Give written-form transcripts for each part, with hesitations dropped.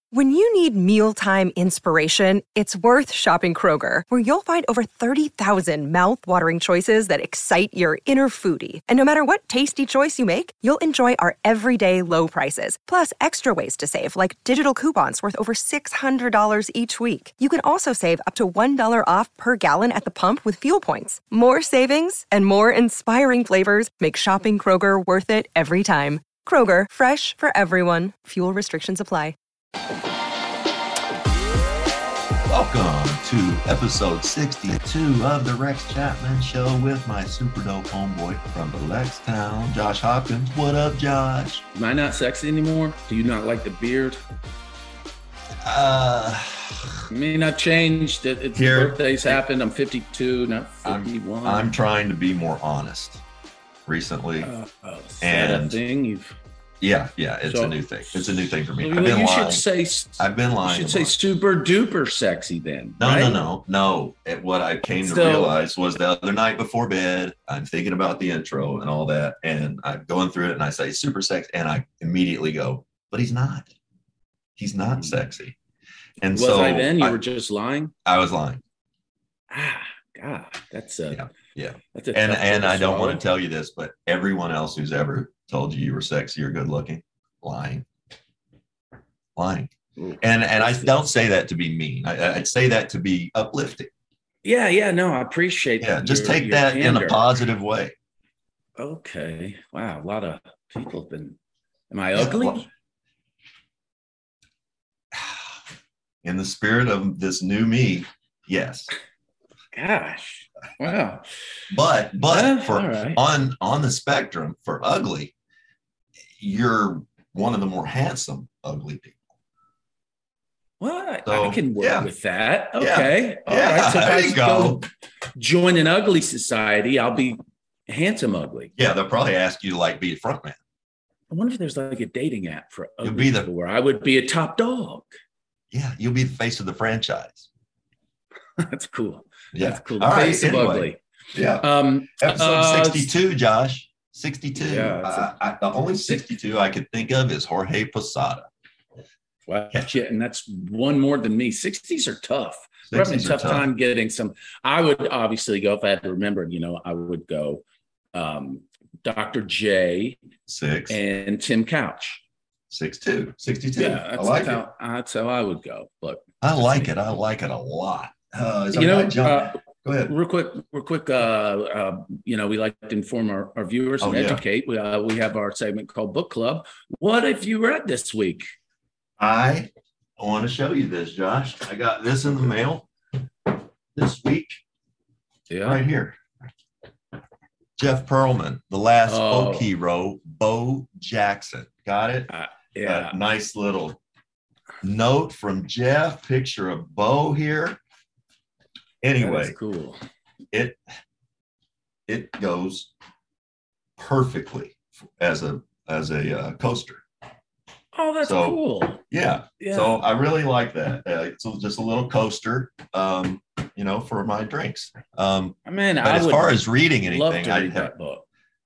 When you need mealtime inspiration, it's worth shopping Kroger, where you'll find over 30,000 mouth-watering choices that excite your inner foodie. And no matter what tasty choice you make, you'll enjoy our everyday low prices, plus extra ways to save, like digital coupons worth over $600 each week. You can also save up to $1 off per gallon at the pump with fuel points. More savings and more inspiring flavors make shopping Kroger worth it every time. Kroger, fresh for everyone. Fuel restrictions apply. Welcome to episode 62 of the Rex Chapman Show with my super dope homeboy from the Lextown, Josh Hopkins. What up, Josh? Am I not sexy anymore? Do you not like the beard? I mean, I've changed. It's Here, birthdays happened. I'm 52, not 51. I'm trying to be more honest recently. Is that a thing? Yeah, it's a new thing. It's a new thing for me. I've been lying. I've been lying. You should say super duper sexy then. No, right? no. What I came to realize was the other night before bed, I'm thinking about the intro and all that, and I'm going through it, and I say super sexy, and I immediately go, but he's not. He's not sexy. And was I then? You were just lying? I was lying. God, that's yeah. That's a and I don't want to tell you this, but everyone else who's ever told you were sexy or good looking, lying. Ooh, and I don't say that to be mean. I'd say that to be uplifting. Yeah, no, I appreciate that. Just take that in a positive way. Okay. Wow, a lot of people have been. Am I ugly? Well, in the spirit of this new me, yes. Gosh. Wow. But for right. on the spectrum for ugly, you're one of the more handsome ugly people. Well, I can work with that. Okay. All right. So if there I you go. Join an ugly society, I'll be handsome ugly. Yeah, they'll probably ask you to be a front man. I wonder if there's a dating app for ugly people where I would be a top dog. Yeah, you'll be the face of the franchise. That's cool. Yeah. That's cool. The face of ugly. Yeah. Episode 62, Josh. 62. Yeah, the only 62 I could think of is Jorge Posada. Wow. Yeah, and that's one more than me. 60s are tough. We're having a tough time getting some. I would obviously go, if I had to remember, I would go Dr. J 6 and Tim Couch. 62. Yeah, that's how I would go. Look, I like it. I like it a lot. Go ahead. Real quick. We like to inform our viewers and educate. We have our segment called Book Club. What have you read this week? I want to show you this, Josh. I got this in the mail this week. Yeah. Right here. Jeff Pearlman, The Last Folk Hero, Bo Jackson. Got it? Yeah. Nice little note from Jeff. Picture of Bo here. Anyway, that's cool. It goes perfectly as a coaster. Oh, that's cool. Yeah. So I really like that. It's just a little coaster, for my drinks. But as far as reading anything, I read that book.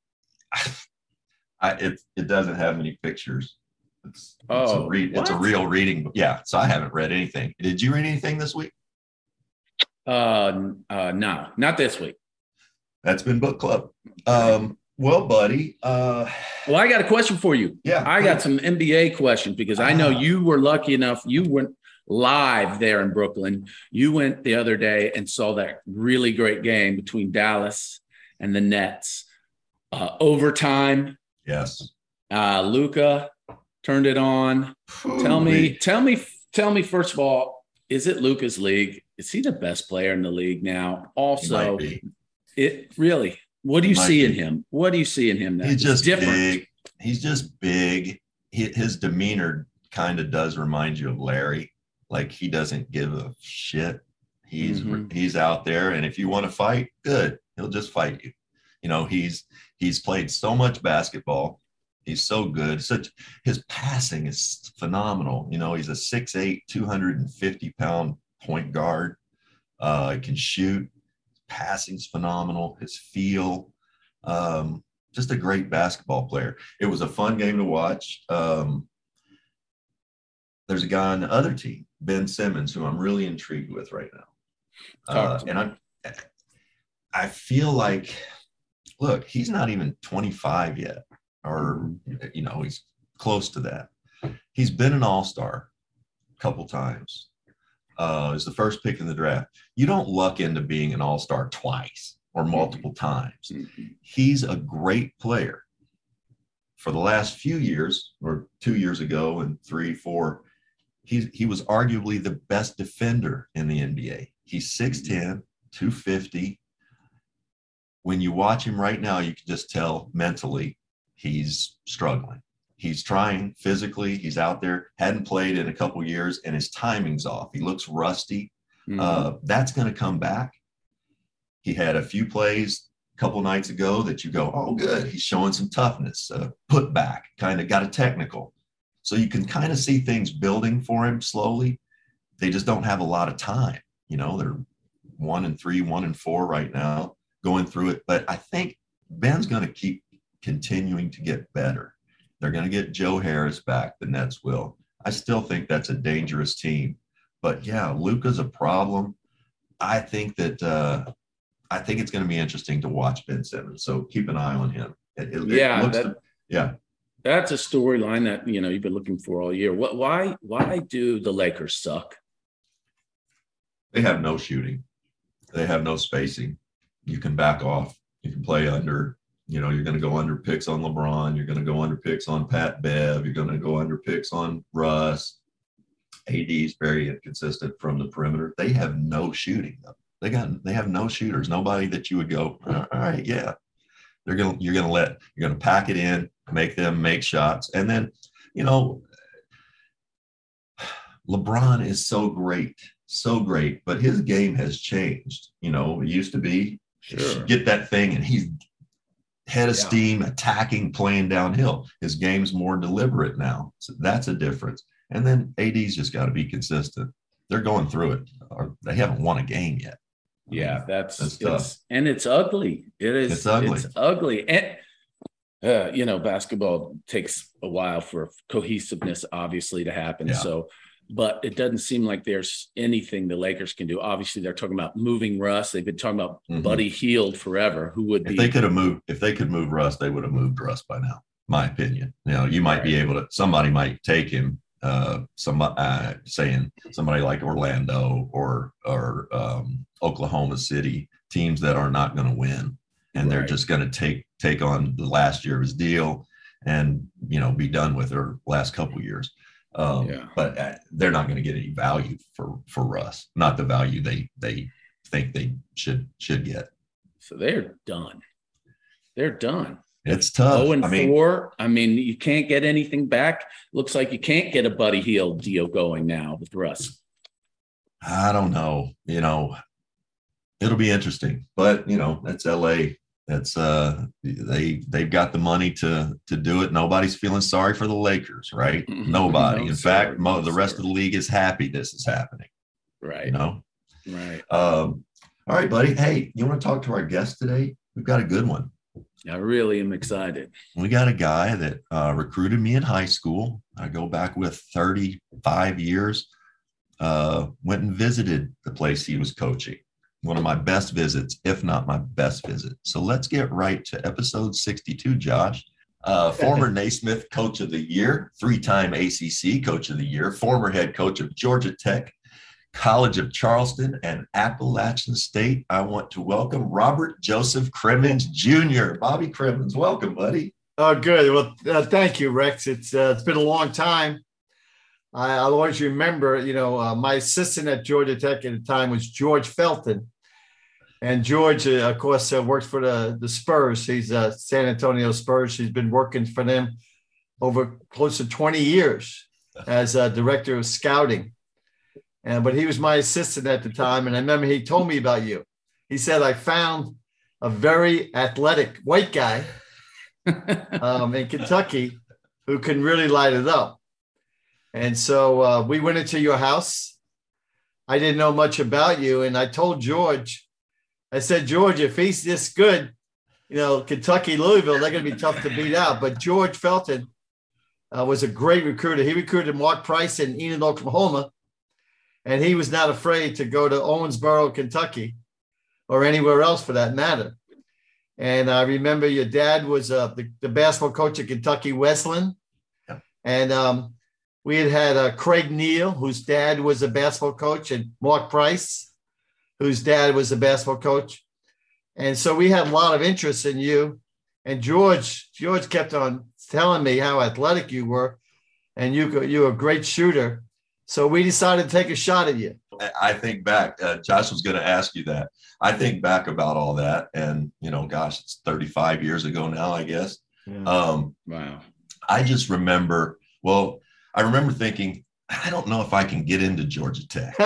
It doesn't have any pictures. It's a real reading book. Yeah. So I haven't read anything. Did you read anything this week? No, not this week. That's been book club. Well, buddy. I got a question for you. Yeah. I got some NBA questions because I know you were lucky enough. You went live there in Brooklyn. You went the other day and saw that really great game between Dallas and the Nets. Overtime. Yes. Luka turned it on. Tell me first of all, is it Luka's league? Is he the best player in the league now? Also, what do you see in him? What do you see in him? He's just different. Big. He's just big. His demeanor kind of does remind you of Larry. Like he doesn't give a shit. He's out there, and if you want to fight, good. He'll just fight you. He's played so much basketball. He's so good. His passing is phenomenal. He's a 6'8", 250-pound point guard. Can shoot. Passing's phenomenal. His feel. Just a great basketball player. It was a fun game to watch. there's a guy on the other team, Ben Simmons, who I'm really intrigued with right now. And I feel like, look, he's not even 25 yet, or, he's close to that. He's been an all-star a couple times. Is the first pick in the draft. You don't luck into being an all-star twice or multiple times. He's a great player. For the last few years, or 2 years ago and 3, 4, he was arguably the best defender in the NBA. He's 6'10", 250. When you watch him right now, you can just tell mentally he's struggling. He's trying physically. He's out there, hadn't played in a couple of years, and his timing's off. He looks rusty. That's going to come back. He had a few plays a couple of nights ago that you go, oh, good. He's showing some toughness, put back, kind of got a technical. So you can kind of see things building for him slowly. They just don't have a lot of time. They're 1-3, 1-4 right now, going through it. But I think Ben's going to keep continuing to get better. They're going to get Joe Harris back. The Nets will. I still think that's a dangerous team. But yeah, Luka's a problem. I think it's going to be interesting to watch Ben Simmons. So keep an eye on him. That's a storyline that you've been looking for all year. Why do the Lakers suck? They have no shooting. They have no spacing. You can back off. You can play under. You're going to go under picks on LeBron. You're going to go under picks on Pat Bev. You're going to go under picks on Russ. AD is very inconsistent from the perimeter. They have no shooting. They have no shooters. Nobody that you would go, all right, yeah. You're going to pack it in, make them make shots. And then, LeBron is so great, but his game has changed. It used to be get that thing and he's head of steam, attacking, playing downhill. His game's more deliberate now. So that's a difference. And then AD's just got to be consistent. They're going through it. They haven't won a game yet. Yeah, that's tough. And it's ugly. It's ugly. And, basketball takes a while for cohesiveness, obviously, to happen. Yeah. So, but it doesn't seem like there's anything the Lakers can do. Obviously, they're talking about moving Russ. They've been talking about Buddy Hield forever. Who would be? If they could move Russ, they would have moved Russ by now. My opinion. You might be able to. Somebody might take him. Saying somebody like Orlando or Oklahoma City, teams that are not going to win, and they're just going to take on the last year of his deal and be done with their last couple of years. But they're not going to get any value for Russ, not the value they think they should get. So they're done. It's tough. 0-4. I mean, you can't get anything back. Looks like you can't get a Buddy Hield deal going now with Russ. I don't know. It'll be interesting, but that's LA. That's they've got the money to do it. Nobody's feeling sorry for the Lakers, right? Nobody. In fact, the rest of the league is happy this is happening. Right. Right. All right, buddy. Hey, you want to talk to our guest today? We've got a good one. I really am excited. We got a guy that recruited me in high school. I go back with 35 years. Went and visited the place he was coaching. One of my best visits, if not my best visit. So let's get right to episode 62, Josh. Former Naismith Coach of the Year, 3-time ACC Coach of the Year, former head coach of Georgia Tech, College of Charleston, and Appalachian State. I want to welcome Robert Joseph Crimmins Jr. Bobby Crimmins, welcome, buddy. Oh, good. Well, thank you, Rex. It's been a long time. I'll always remember, my assistant at Georgia Tech at the time was George Felton. And George, of course, works for the Spurs. He's San Antonio Spurs. He's been working for them over close to 20 years as director of scouting. But he was my assistant at the time. And I remember he told me about you. He said, I found a very athletic white guy in Kentucky who can really light it up. And so we went into your house. I didn't know much about you. And I told George, I said, George, if he's this good, Kentucky, Louisville, they're going to be tough to beat out. But George Felton was a great recruiter. He recruited Mark Price in Enid, Oklahoma, and he was not afraid to go to Owensboro, Kentucky, or anywhere else for that matter. And I remember your dad was the basketball coach at Kentucky Wesleyan. Yeah. And we had Craig Neal, whose dad was a basketball coach, and Mark Price, whose dad was a basketball coach. And so we had a lot of interest in you. And George kept on telling me how athletic you were, and you were a great shooter. So we decided to take a shot at you. I think back, Josh was going to ask you that. I think back about all that, and, gosh, it's 35 years ago now, I guess. Yeah. Wow. I just remember, I remember thinking, I don't know if I can get into Georgia Tech.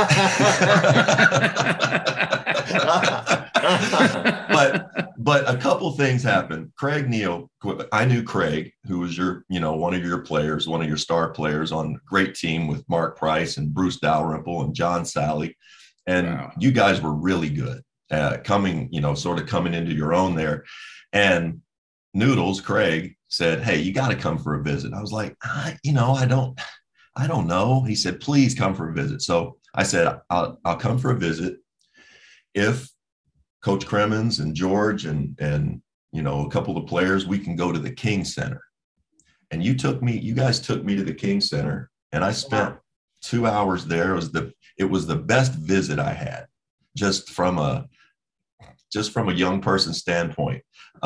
But a couple things happened. Craig Neal, I knew Craig, who was one of your players, one of your star players on a great team with Mark Price and Bruce Dalrymple and John Sally. And wow. You guys were really good coming into your own there. And Noodles, Craig, said, hey, you got to come for a visit. I was like, I don't know. He said, please come for a visit. So I said, I'll come for a visit if Coach Cremens and George and a couple of the players, we can go to the King Center. And you guys took me to the King Center, and I spent 2 hours there. It was the best visit I had, just from a young person standpoint.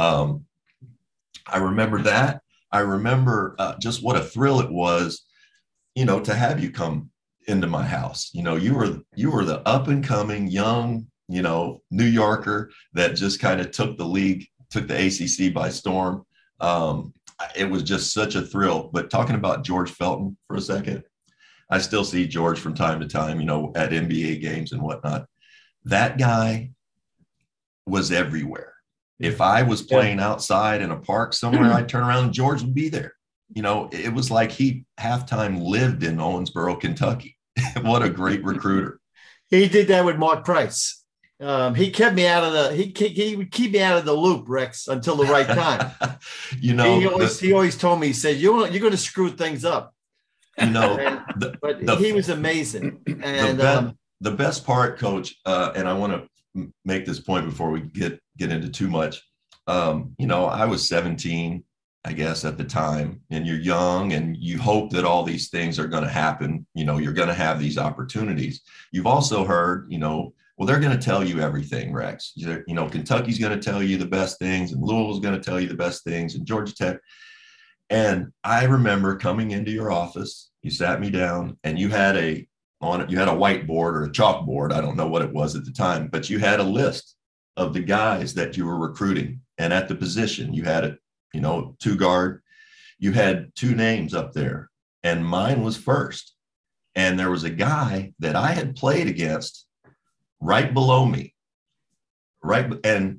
I remember that. I remember just what a thrill it was, to have you come into my house. You were the up and coming young, New Yorker that just kind of took the ACC by storm. It was just such a thrill. But talking about George Felton for a second, I still see George from time to time, at NBA games and whatnot. That guy was everywhere. If I was playing outside in a park somewhere, I'd turn around and George would be there. It was like he halftime lived in Owensboro, Kentucky. What a great recruiter. He did that with Mark Price. He kept me out of he would keep me out of the loop, Rex, until the right time. He always told me, he said, you're going to screw things up. But he was amazing. And the best part, Coach, and I want to make this point before we get into too much. I was 17, I guess, at the time, and you're young and you hope that all these things are going to happen. You're going to have these opportunities. You've also heard, they're going to tell you everything, Rex. Kentucky's going to tell you the best things, and Louisville's going to tell you the best things, and Georgia Tech. And I remember coming into your office, you sat me down, and you had a whiteboard or a chalkboard. I don't know what it was at the time, but you had a list of the guys that you were recruiting. And at the position, you had two guard, you had two names up there, and mine was first. And there was a guy that I had played against right below me. And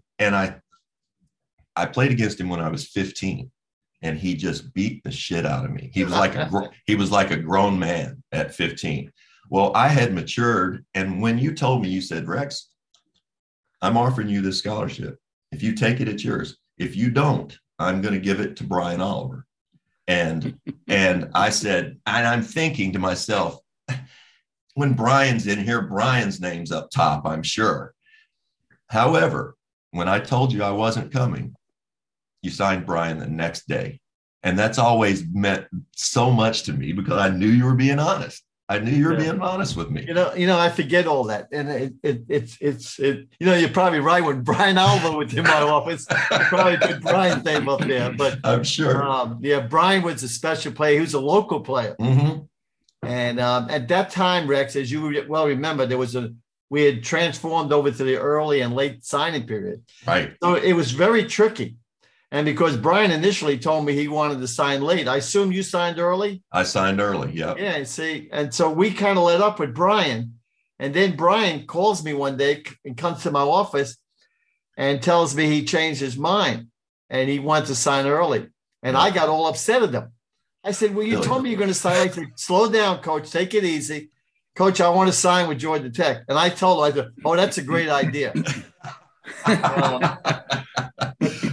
I played against him when I was 15, and he just beat the shit out of me. He was like a grown man at 15. Well, I had matured. And when you told me, you said, Rex, I'm offering you this scholarship. If you take it, it's yours. If you don't, I'm going to give it to Brian Oliver. And I said, and I'm thinking to myself, when Brian's in here, Brian's name's up top, I'm sure. However, when I told you I wasn't coming, you signed Brian the next day. And that's always meant so much to me because I knew you were being honest. I knew you were being honest with me. I forget all that. And it's you're probably right. When Brian Oliver was in my office, I probably put Brian's name up there. But I'm sure. Brian was a special player. He was a local player. Mm-hmm. And at that time, Rex, as you well remember, we had transformed over to the early and late signing period. Right. So it was very tricky. And because Brian initially told me he wanted to sign late, I assume you signed early? I signed early, yeah. Yeah, see, and so we kind of let up with Brian. And then Brian calls me one day and comes to my office and tells me he changed his mind and he wants to sign early. And I got all upset at him. I said, well, you told me you're going to sign. I said, slow down, Coach. Take it easy. Coach, I want to sign with Georgia Tech. And I told him, I said, oh, that's a great idea.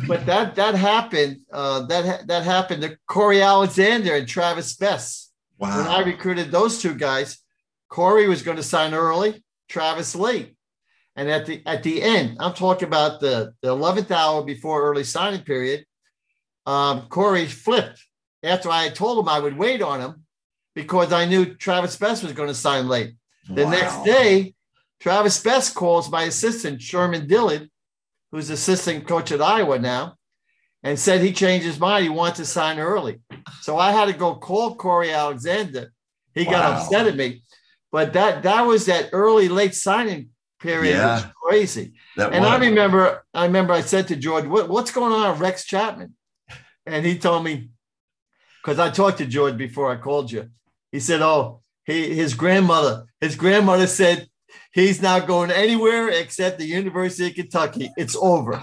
But that happened. That happened to Corey Alexander and Travis Best. Wow. When I recruited those two guys, Corey was going to sign early, Travis late. And at the end, I'm talking about the 11th hour before early signing period, Corey flipped after I had told him I would wait on him because I knew Travis Best was going to sign late. The next day, Travis Best calls my assistant, Sherman Dillard, who's assistant coach at Iowa now, and said he changed his mind. He wants to sign early. So I had to go call Corey Alexander. He got upset at me. But that was that early, late signing period. Yeah. Was crazy. I remember I said to George, what's going on with Rex Chapman? And he told me, because I talked to George before I called you. He said, his grandmother said he's not going anywhere except the University of Kentucky. It's over.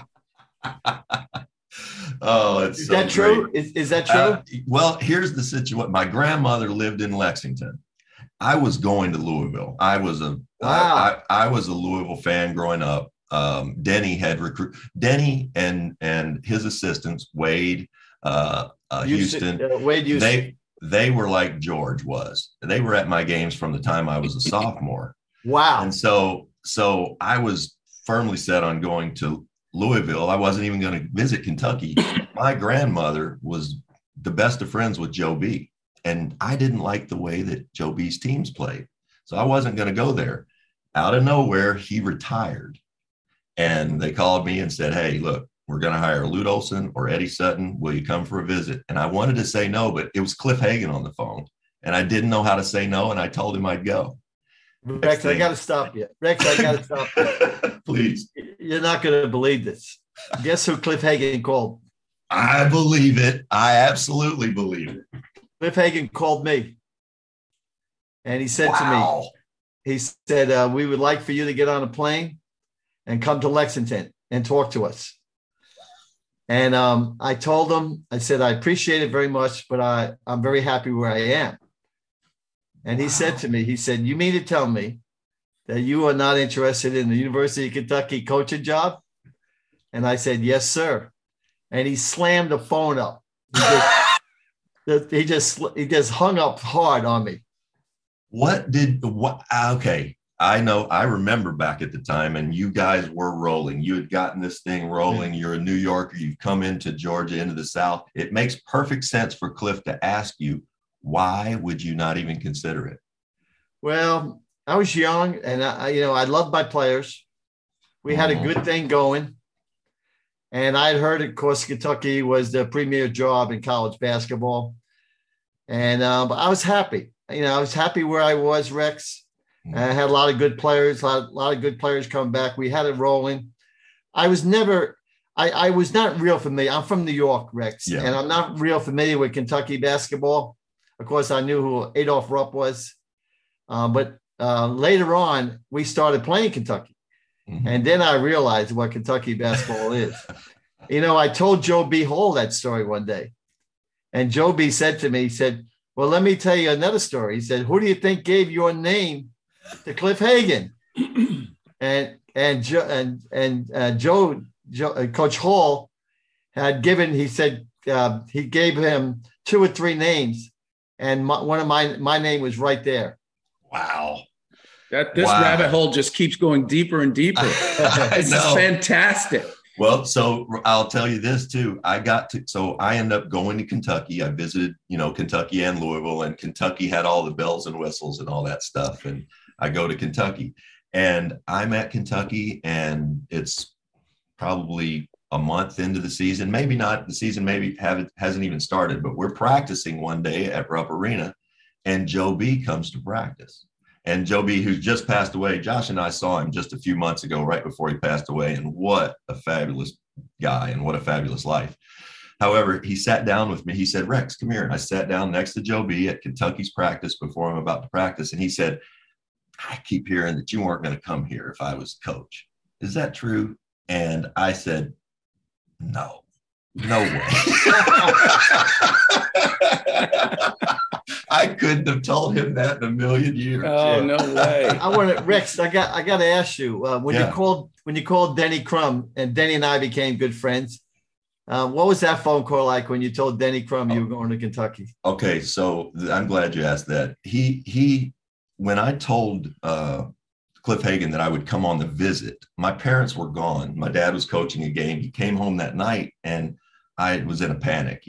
Is so that true? Is that true? Well, here's the situation. My grandmother lived in Lexington. I was going to Louisville. I was a Louisville fan growing up. Denny had Denny and his assistants, Wade, Houston. Wade Houston. They were like George was. They were at my games from the time I was a sophomore. Wow. And so I was firmly set on going to Louisville. I wasn't even going to visit Kentucky. My grandmother was the best of friends with Joe B. And I didn't like the way that Joe B's teams played. So I wasn't going to go there. Out of nowhere, he retired. And they called me and said, hey, look, we're going to hire Lute Olson or Eddie Sutton. Will you come for a visit? And I wanted to say no, but it was Cliff Hagan on the phone. And I didn't know how to say no. And I told him I'd go. Rex, I got to stop you. Please. You're not going to believe this. Guess who Cliff Hagan called? I believe it. I absolutely believe it. Cliff Hagan called me. And he said to me, he said, we would like for you to get on a plane and come to Lexington and talk to us. And I told him, I said, I appreciate it very much, but I'm very happy where I am. And he said to me, he said, you mean to tell me that you are not interested in the University of Kentucky coaching job? And I said, yes, sir. And he slammed the phone up. He just hung up hard on me. Okay. I remember back at the time, and you guys were rolling. You had gotten this thing rolling. You're a New Yorker. You've come into Georgia, into the South. It makes perfect sense for Cliff to ask you, why would you not even consider it? Well, I was young, and I loved my players. We had a good thing going. And I had heard, of course, Kentucky was the premier job in college basketball. And but I was happy. I was happy where I was, Rex. I had a lot of good players, a lot of good players coming back. We had it rolling. I was not real familiar. I'm from New York, Rex, and I'm not real familiar with Kentucky basketball. Of course, I knew who Adolph Rupp was. But later on, we started playing Kentucky. And then I realized what Kentucky basketball is. I told Joe B. Hall that story one day. And Joe B. said to me, he said, well, let me tell you another story. He said, who do you think gave your name to Cliff Hagan? and Coach Hall had given, he said, he gave him 2 or 3 names. And one of my name was right there. Wow. This rabbit hole just keeps going deeper and deeper. This is fantastic. Well, so I'll tell you this too. I ended up going to Kentucky. I visited, Kentucky and Louisville, and Kentucky had all the bells and whistles and all that stuff. And I go to Kentucky, and I'm at Kentucky, and it's probably a month into the season. Maybe not. The season hasn't even started, but we're practicing one day at Rupp Arena, and Joe B comes to practice. And Joe B, who's just passed away, Josh and I saw him just a few months ago, right before he passed away. And what a fabulous guy and what a fabulous life. However, he sat down with me. He said, Rex, come here. And I sat down next to Joe B at Kentucky's practice before I'm about to practice. And he said, I keep hearing that you weren't going to come here if I was coach. Is that true? And I said, no way. I couldn't have told him that in a million years. Oh, no way. Rex, I got to ask you, when you called Denny Crum, and Denny and I became good friends, What was that phone call like when you told Denny Crum you were going to Kentucky? Okay, so I'm glad you asked that. When I told Cliff Hagan that I would come on the visit, my parents were gone. My dad was coaching a game. He came home that night, and I was in a panic.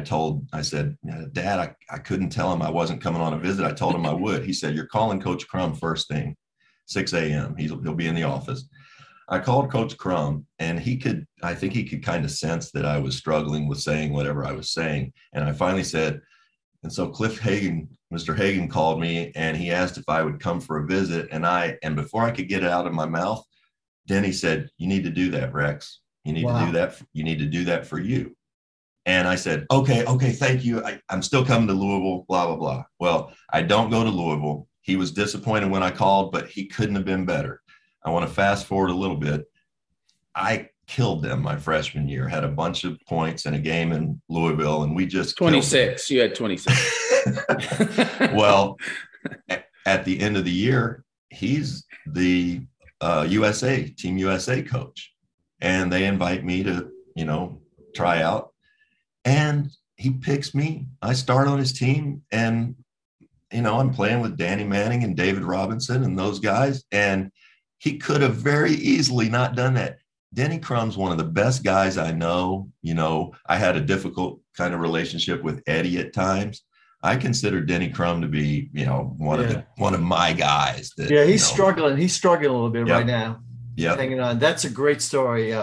I said, Dad, I couldn't tell him I wasn't coming on a visit. I told him I would. He said, you're calling Coach Crum first thing, 6 a.m. He'll be in the office. I called Coach Crum, and I think he could kind of sense that I was struggling with saying whatever I was saying. And I finally said, and so Mr. Hagan called me, and he asked if I would come for a visit. And before I could get it out of my mouth, Denny said, you need to do that, Rex. You need to do that. You need to do that for you. And I said, okay, thank you. I'm still coming to Louisville, blah, blah, blah. Well, I don't go to Louisville. He was disappointed when I called, but he couldn't have been better. I want to fast forward a little bit. I killed them my freshman year, had a bunch of points in a game in Louisville, and we just 26. You had 26. Well, at the end of the year, he's the Team USA coach, and they invite me to, try out, and he picks me. I start on his team, and, I'm playing with Danny Manning and David Robinson and those guys, and he could have very easily not done that. Denny Crum's one of the best guys I know. I had a difficult kind of relationship with Eddie at times. I consider Denny Crum to be, one of my guys. He's struggling. He's struggling a little bit right now. Yeah, hanging on. That's a great story.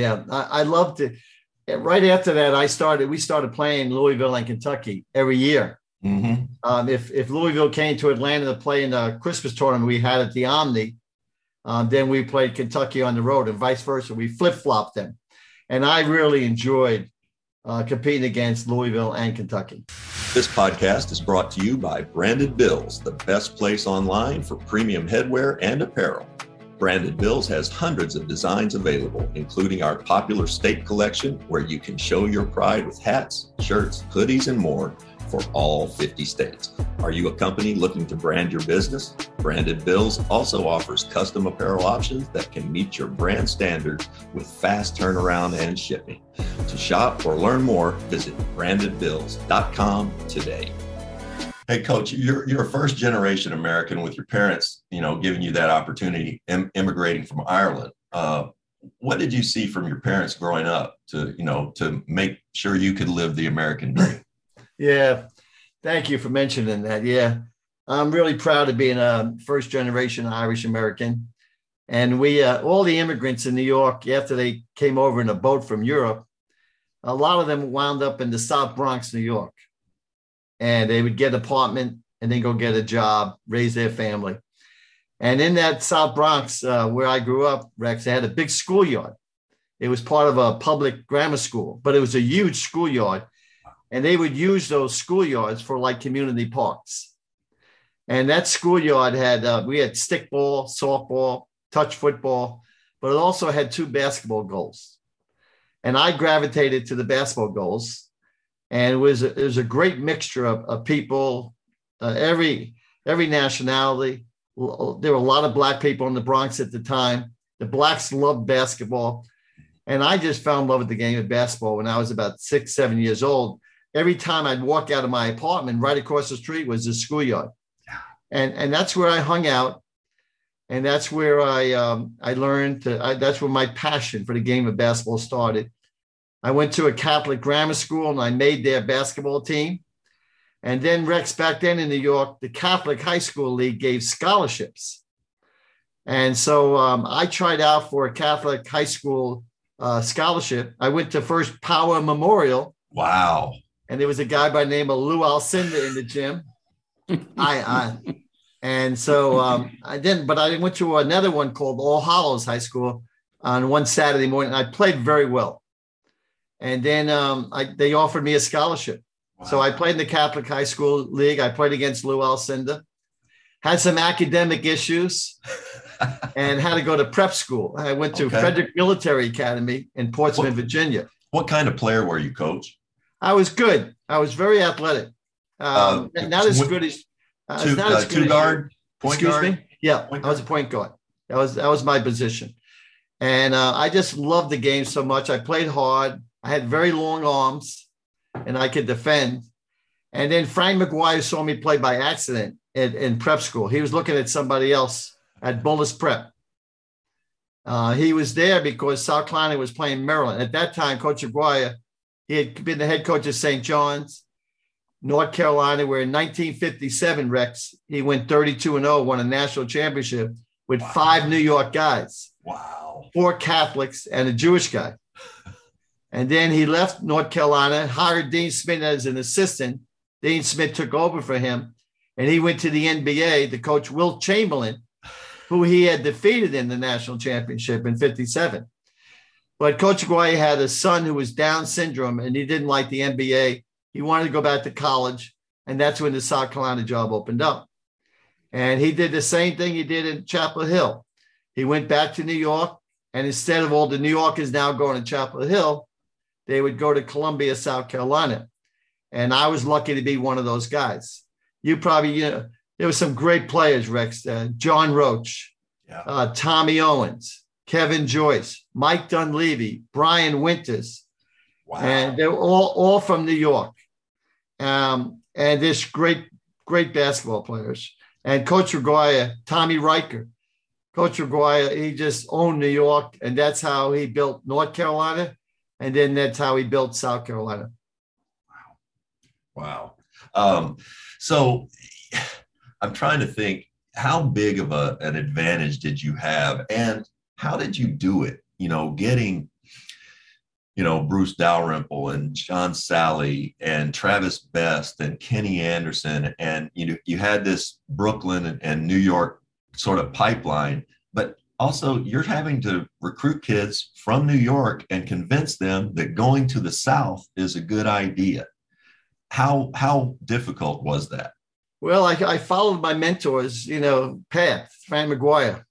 I loved it. Right after that, we started playing Louisville and Kentucky every year. Mm-hmm. If Louisville came to Atlanta to play in the Christmas tournament we had at the Omni, then we played Kentucky on the road, and vice versa. We flip-flopped them. And I really enjoyed competing against Louisville and Kentucky. This podcast is brought to you by Branded Bills, the best place online for premium headwear and apparel. Branded Bills has hundreds of designs available, including our popular state collection, where you can show your pride with hats, shirts, hoodies, and more for all 50 states. Are you a company looking to brand your business? Branded Bills also offers custom apparel options that can meet your brand standards with fast turnaround and shipping. To shop or learn more, visit brandedbills.com today. Hey, Coach, you're a first generation American with your parents, giving you that opportunity, immigrating from Ireland. What did you see from your parents growing up to make sure you could live the American dream? Yeah. Thank you for mentioning that. Yeah. I'm really proud of being a first generation Irish American. And we, all the immigrants in New York, after they came over in a boat from Europe, a lot of them wound up in the South Bronx, New York. And they would get an apartment and then go get a job, raise their family. And in that South Bronx, where I grew up, Rex, they had a big schoolyard. It was part of a public grammar school, but it was a huge schoolyard. And they would use those schoolyards for like community parks. And that schoolyard had, we had stickball, softball, touch football, but it also had 2 basketball goals. And I gravitated to the basketball goals. And it was a great mixture of people, every nationality. There were a lot of Black people in the Bronx at the time. The Blacks loved basketball. And I just fell in love with the game of basketball when I was about 6, 7 years old. Every time I'd walk out of my apartment, right across the street was the schoolyard. And that's where I hung out. And that's where I learned, that's where my passion for the game of basketball started. I went to a Catholic grammar school and I made their basketball team. And then, Rex, back then in New York, the Catholic High School League gave scholarships. And so I tried out for a Catholic high school scholarship. I went to First Power Memorial. Wow. And there was a guy by the name of Lou Alcindor in the gym. And so I went to another one called All Hallows High School on one Saturday morning. I played very well. And then they offered me a scholarship. Wow. So I played in the Catholic High School League. I played against Lou Alcindor, had some academic issues, and had to go to prep school. I went to Frederick Military Academy in Portsmouth, Virginia. What kind of player were you, Coach? I was good. I was very athletic. Not as good as two guard, point guard. Excuse me. Yeah, I was a point guard. That was my position, and I just loved the game so much. I played hard. I had very long arms, and I could defend. And then Frank McGuire saw me play by accident in prep school. He was looking at somebody else at Bullis Prep. He was there because South Carolina was playing Maryland. At that time, Coach McGuire, he had been the head coach of St. John's, North Carolina, where in 1957, Rex, he went 32-0, won a national championship with 5 New York guys. Wow. 4 Catholics and a Jewish guy. And then he left North Carolina, hired Dean Smith as an assistant. Dean Smith took over for him, and he went to the NBA to coach Wilt Chamberlain, who he had defeated in the national championship in 57. But Coach McGuire had a son who was Down syndrome, and he didn't like the NBA. He wanted to go back to college, and that's when the South Carolina job opened up. And he did the same thing he did in Chapel Hill. He went back to New York, and instead of all the New Yorkers now going to Chapel Hill, they would go to Columbia, South Carolina. And I was lucky to be one of those guys. You probably, there were some great players, Rex. John Roach, Tommy Owens, Kevin Joyce, Mike Dunleavy, Brian Winters. Wow. And they were all from New York. And there's great basketball players. And Coach McGuire, Tommy Riker. Coach McGuire, he just owned New York, and that's how he built North Carolina. And then that's how he built South Carolina. Wow. So I'm trying to think, how big of an advantage did you have, and how did you do it? Getting, Bruce Dalrymple and John Sally and Travis Best and Kenny Anderson. And, you had this Brooklyn and New York sort of pipeline, but also you're having to recruit kids from New York and convince them that going to the South is a good idea. How difficult was that? Well, I followed my mentors, path, Frank McGuire.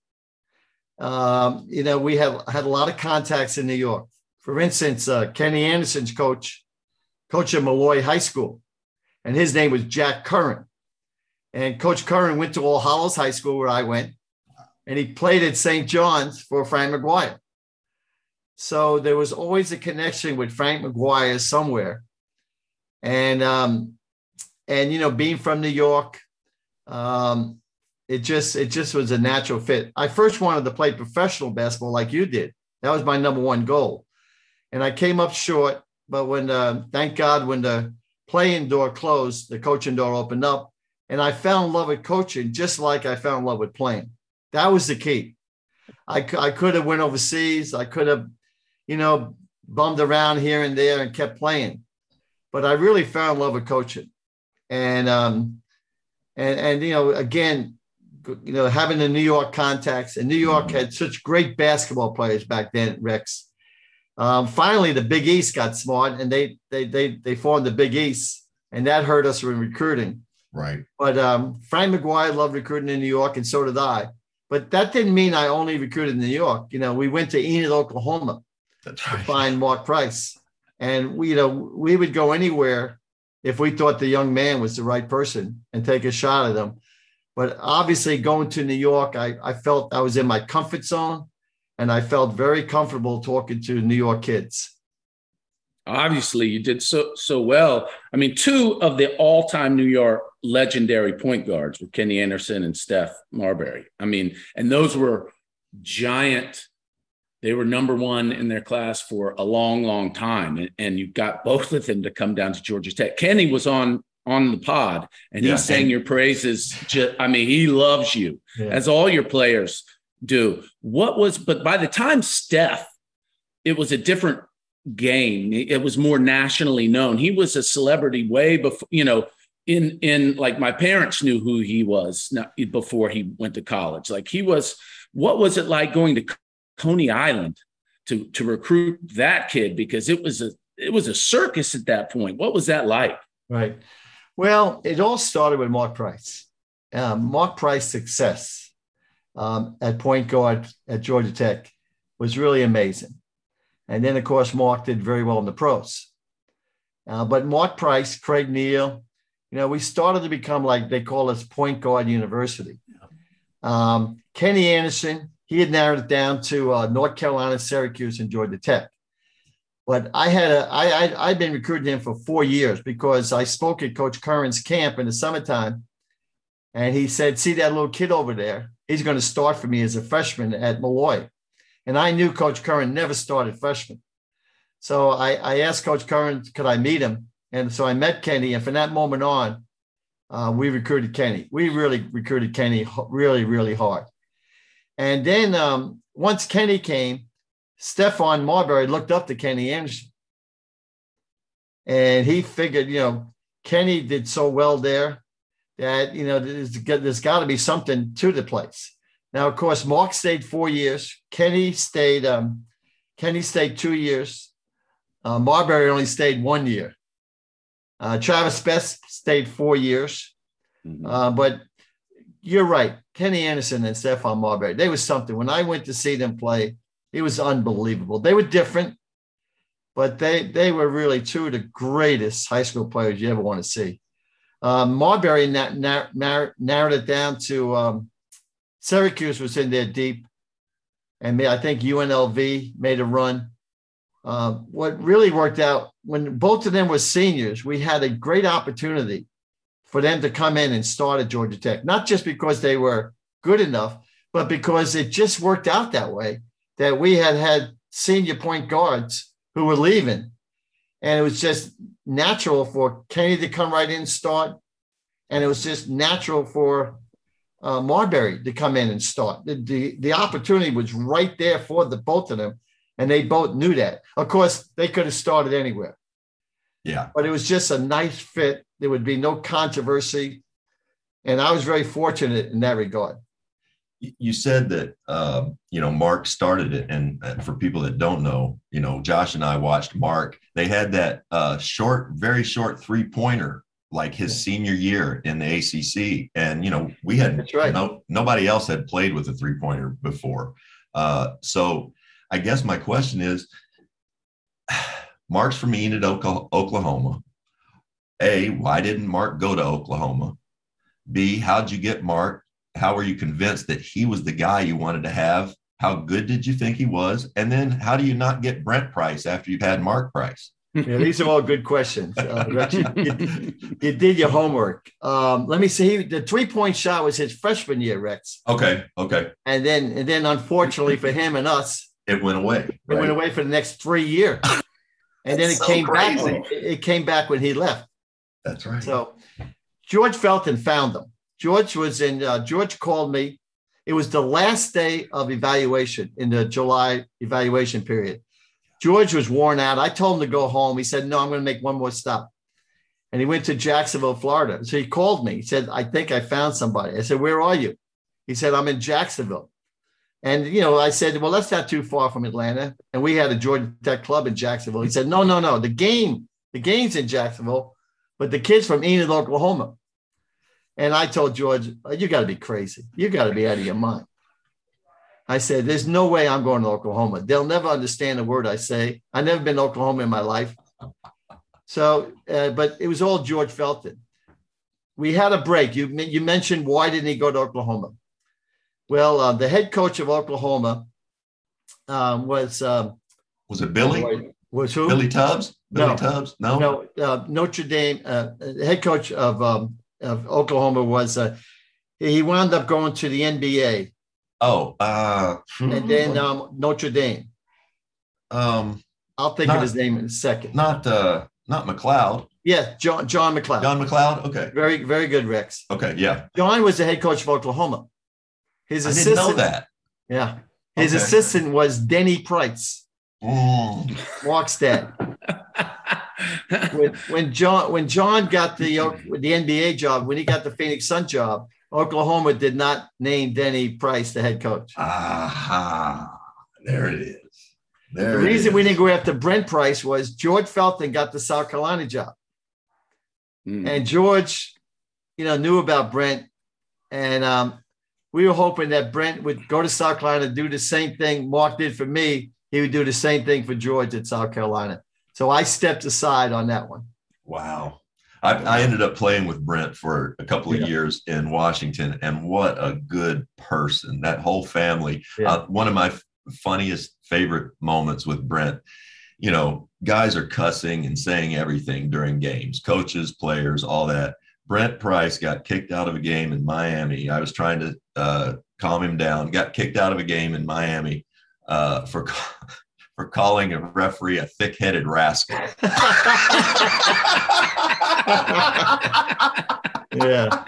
We had a lot of contacts in New York. For instance, Kenny Anderson's coach at Malloy High School, and his name was Jack Curran. And Coach Curran went to All Hallows High School, where I went, and he played at St. John's for Frank McGuire. So there was always a connection with Frank McGuire somewhere. And being from New York, it just was a natural fit. I first wanted to play professional basketball like you did. That was my number one goal. And I came up short, but thank God, when the playing door closed, the coaching door opened up, and I fell in love with coaching, just like I fell in love with playing. That was the key. I could have went overseas. I could have, bummed around here and there and kept playing. But I really fell in love with coaching. And again, having the New York contacts, and New York had such great basketball players back then, Rex. Finally, the Big East got smart, and they formed the Big East, and that hurt us in recruiting. Right. But Frank McGuire loved recruiting in New York, and so did I. But that didn't mean I only recruited in New York. We went to Enid, Oklahoma to find Mark Price. And we would go anywhere if we thought the young man was the right person and take a shot at him. But obviously, going to New York, I felt I was in my comfort zone, and I felt very comfortable talking to New York kids. Obviously, you did so well. I mean, 2 of the all-time New York legendary point guards were Kenny Anderson and Steph Marbury. I mean, and those were giant. They were number 1 in their class for a long, long time. And you got both of them to come down to Georgia Tech. Kenny was on the pod, and he sang your praises. He loves you, as all your players do. But by the time Steph, it was a different game. It was more nationally known. He was a celebrity way before, in like my parents knew who he was before he went to college. Like what was it like going to Coney Island to recruit that kid? Because it was a circus at that point. What was that like? Right. Well, it all started with Mark Price. Mark Price's success at point guard at Georgia Tech was really amazing. And then, of course, Mark did very well in the pros. But Mark Price, Craig Neal, we started to become, like they call us, point guard university. Kenny Anderson, he had narrowed it down to North Carolina, Syracuse, and Georgia Tech. But I've been recruiting him for 4 years because I spoke at Coach Curran's camp in the summertime. And he said, see that little kid over there? He's going to start for me as a freshman at Molloy. And I knew Coach Curran never started freshmen. So I asked Coach Curran, could I meet him? And so I met Kenny. And from that moment on, we recruited Kenny. We really recruited Kenny really, really hard. And then once Kenny came, Stephon Marbury looked up to Kenny Anderson. And he figured, Kenny did so well there that, there's got to be something to the place. Now, of course, Mark stayed 4 years. Kenny stayed 2 years. Marbury only stayed 1 year. Travis Best stayed 4 years. Mm-hmm. But you're right. Kenny Anderson and Stephon Marbury, they was something. When I went to see them play, it was unbelievable. They were different, but they were really two of the greatest high school players you ever want to see. Marbury narrowed it down to Syracuse was in there deep, and I think UNLV made a run. What really worked out, when both of them were seniors, we had a great opportunity for them to come in and start at Georgia Tech, not just because they were good enough, but because it just worked out that way, that we had senior point guards who were leaving. And it was just natural for Kenny to come right in and start. And it was just natural for Marbury to come in and start. The opportunity was right there for the both of them. And they both knew that. Of course, they could have started anywhere. Yeah. But it was just a nice fit. There would be no controversy. And I was very fortunate in that regard. You said that, Mark started it. And for people that don't know, Josh and I watched Mark. They had that very short 3-pointer, like his senior year in the ACC. And, we had That's right. Nobody else had played with a 3-pointer before. So I guess my question is, Mark's from Enid, Oklahoma. A, why didn't Mark go to Oklahoma? B, how'd you get Mark? How were you convinced that he was the guy you wanted to have? How good did you think he was? And then how do you not get Brent Price after you've had Mark Price? Yeah, these are all good questions. You did your homework. Let me see. The 3-point shot was his freshman year, Rex. Okay. And then unfortunately for him and us, it went away. It went away for the next 3 years. And then it came back. It came back when he left. That's right. So George Felton found him. George called me. It was the last day of evaluation in the July evaluation period. George was worn out. I told him to go home. He said, no, I'm going to make one more stop. And he went to Jacksonville, Florida. So he called me. He said, I think I found somebody. I said, where are you? He said, I'm in Jacksonville. And, I said, well, that's not too far from Atlanta. And we had a Georgia Tech club in Jacksonville. He said, no. The game's in Jacksonville, but the kid's from Enid, Oklahoma. And I told George, you got to be crazy. You got to be out of your mind. I said, there's no way I'm going to Oklahoma. They'll never understand a word I say. I've never been to Oklahoma in my life. So, but it was all George Felton. We had a break. You mentioned, why didn't he go to Oklahoma? Well, the head coach of Oklahoma was it Billy? Was who? Billy Tubbs? No. Tubbs? No. Notre Dame. The head coach of Oklahoma was. He wound up going to the NBA. Oh. And then Notre Dame. I'll think of his name in a second. Not McLeod. Yeah, John McLeod. John McLeod. Okay. Very, very good, Rex. Okay. Yeah. John was the head coach of Oklahoma. His assistant. I didn't know that. Yeah. His assistant was Denny Price. Mark's dad. When John got the NBA job, when he got the Phoenix Sun job, Oklahoma did not name Denny Price the head coach. Aha. There it is. The reason we didn't go after Brent Price was George Felton got the South Carolina job. And George, knew about Brent. And we were hoping that Brent would go to South Carolina, do the same thing Mark did for me. He would do the same thing for George at South Carolina. So I stepped aside on that one. Wow. I ended up playing with Brent for a couple of years in Washington, and what a good person. That whole family. One of my funniest favorite moments with Brent, guys are cussing and saying everything during games, coaches, players, all that. Brent Price got kicked out of a game in Miami. I was trying to calm him down, got kicked out of a game in Miami for calling a referee a thick-headed rascal. Yeah.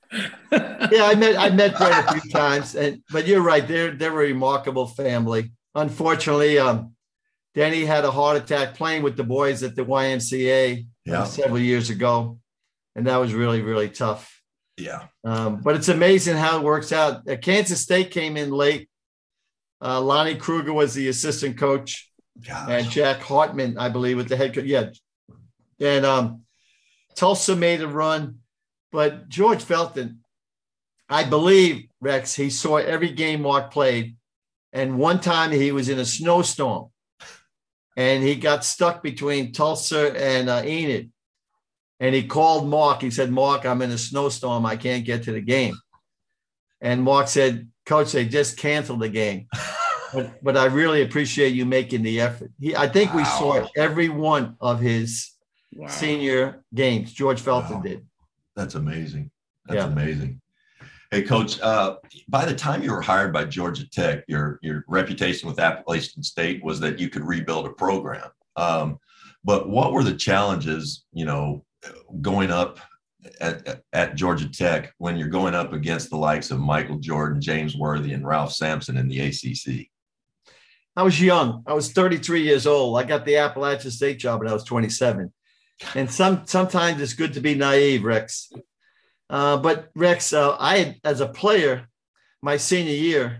I met Brent a few times, but you're right. They're a remarkable family. Unfortunately, Denny had a heart attack playing with the boys at the YMCA several years ago, and that was really, really tough. Yeah. But it's amazing how it works out. Kansas State came in late. Lonnie Kruger was the assistant coach. Gosh. And Jack Hartman, I believe, was the head coach. Yeah. And Tulsa made a run. But George Felton, I believe, Rex, he saw every game Mark played. And one time he was in a snowstorm. And he got stuck between Tulsa and Enid. And he called Mark. He said, Mark, I'm in a snowstorm. I can't get to the game. And Mark said, Coach, they just canceled the game. But I really appreciate you making the effort. I think we saw every one of his senior games. George Felton did. That's amazing. That's amazing. Hey, Coach, by the time you were hired by Georgia Tech, your reputation with Appalachian State was that you could rebuild a program. But what were the challenges, going up at Georgia Tech when you're going up against the likes of Michael Jordan, James Worthy, and Ralph Sampson in the ACC? I was young. I was 33 years old. I got the Appalachian State job when I was 27. And sometimes it's good to be naive, Rex. But Rex, I had, as a player, my senior year,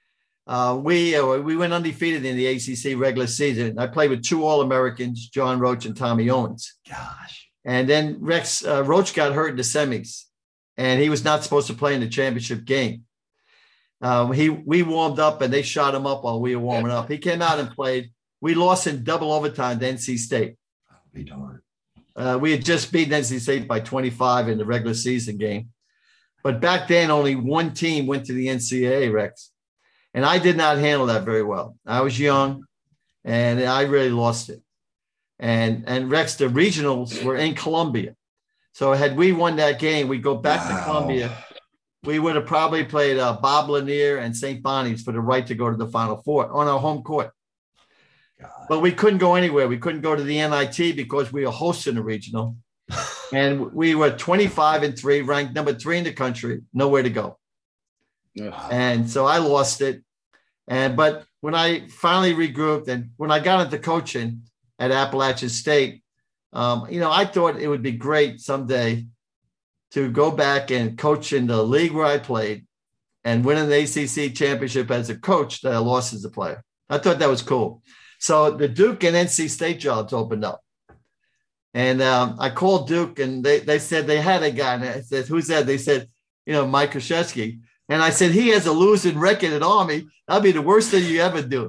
we went undefeated in the ACC regular season. I played with two All-Americans, John Roach and Tommy Owens. Gosh. And then Rex, Roach got hurt in the semis, and he was not supposed to play in the championship game. We warmed up, and they shot him up while we were warming up. He came out and played. We lost in double overtime to NC State. I'll be darned. We had just beaten NC State by 25 in the regular season game. But back then, only one team went to the NCAA, Rex. And I did not handle that very well. I was young, and I really lost it. And Rex, the regionals were in Columbia. So had we won that game, we'd go back to Columbia. We would have probably played Bob Lanier and St. Bonnie's for the right to go to the Final Four on our home court. God. But we couldn't go anywhere. We couldn't go to the NIT because we were hosting the regional. And we were 25-3, ranked number 3 in the country, nowhere to go. And so I lost it. But when I finally regrouped and when I got into coaching at Appalachian State, I thought it would be great someday to go back and coach in the league where I played and win an ACC championship as a coach that I lost as a player. I thought that was cool. So the Duke and NC State jobs opened up. And I called Duke, and they said they had a guy. And I said, who's that? They said, Mike Krzyzewski. And I said, he has a losing record at Army. That'll be the worst thing you ever do.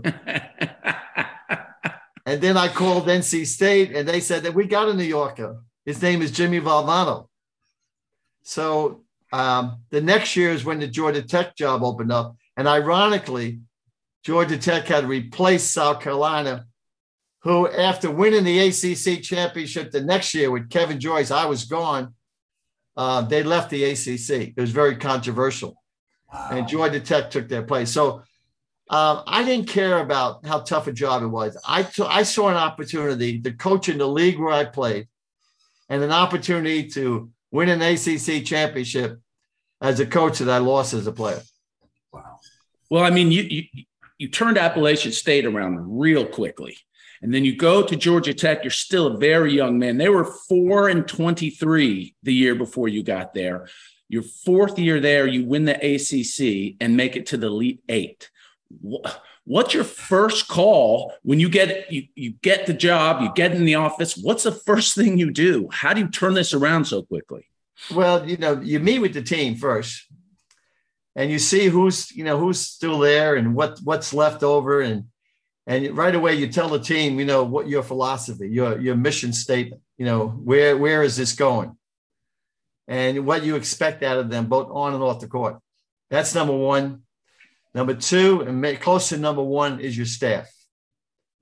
And then I called NC State, and they said that we got a New Yorker. His name is Jimmy Valvano. So the next year is when the Georgia Tech job opened up. And ironically, Georgia Tech had replaced South Carolina, who after winning the ACC championship the next year with Kevin Joyce, I was gone. They left the ACC. It was very controversial. Wow. And Georgia Tech took their place. So I didn't care about how tough a job it was. I saw an opportunity to coach in the league where I played and an opportunity to win an ACC championship as a coach that I lost as a player. Wow. Well, I mean, you turned Appalachian State around real quickly. And then you go to Georgia Tech. You're still a very young man. They were 4-23 the year before you got there. Your fourth year there, you win the ACC and make it to the Elite Eight. What's your first call when you get the job, you get in the office? What's the first thing you do? How do you turn this around so quickly? Well, you meet with the team first, and you see who's still there and what's left over, and right away you tell the team, what your philosophy, your mission statement, where is this going, and what you expect out of them, both on and off the court. That's number one. Number two, and close to number one, is your staff.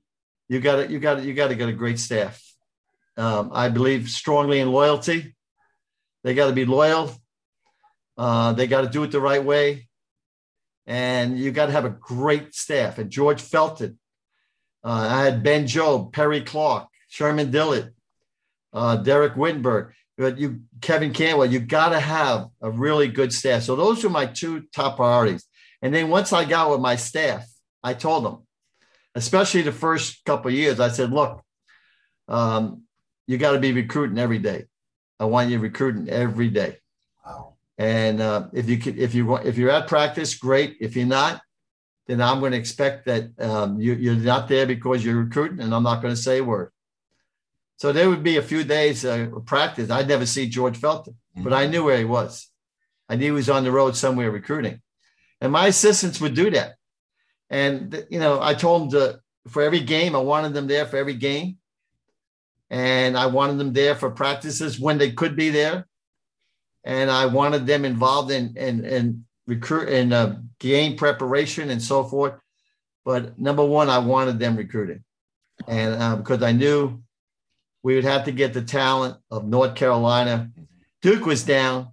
you got to get a great staff. I believe strongly in loyalty. They got to be loyal. They got to do it the right way. And you got to have a great staff. And George Felton. I had Ben Jobe, Perry Clark, Sherman Dillard, Derek Wittenberg, Kevin Canwell. You got to have a really good staff. So those were my two top priorities. And then once I got with my staff, I told them, especially the first couple of years, I said, look, you got to be recruiting every day. I want you recruiting every day. Wow. And if you're at practice, great. If you're not, then I'm going to expect that you're not there because you're recruiting, and I'm not going to say a word. So there would be a few days of practice. I'd never see George Felton, but I knew where he was. I knew he was on the road somewhere recruiting. And my assistants would do that. And, I told them for every game, I wanted them there for every game. And I wanted them there for practices when they could be there. And I wanted them involved in recruit and game preparation and so forth. But number one, I wanted them recruiting. And because I knew we would have to get the talent of North Carolina. Duke was down.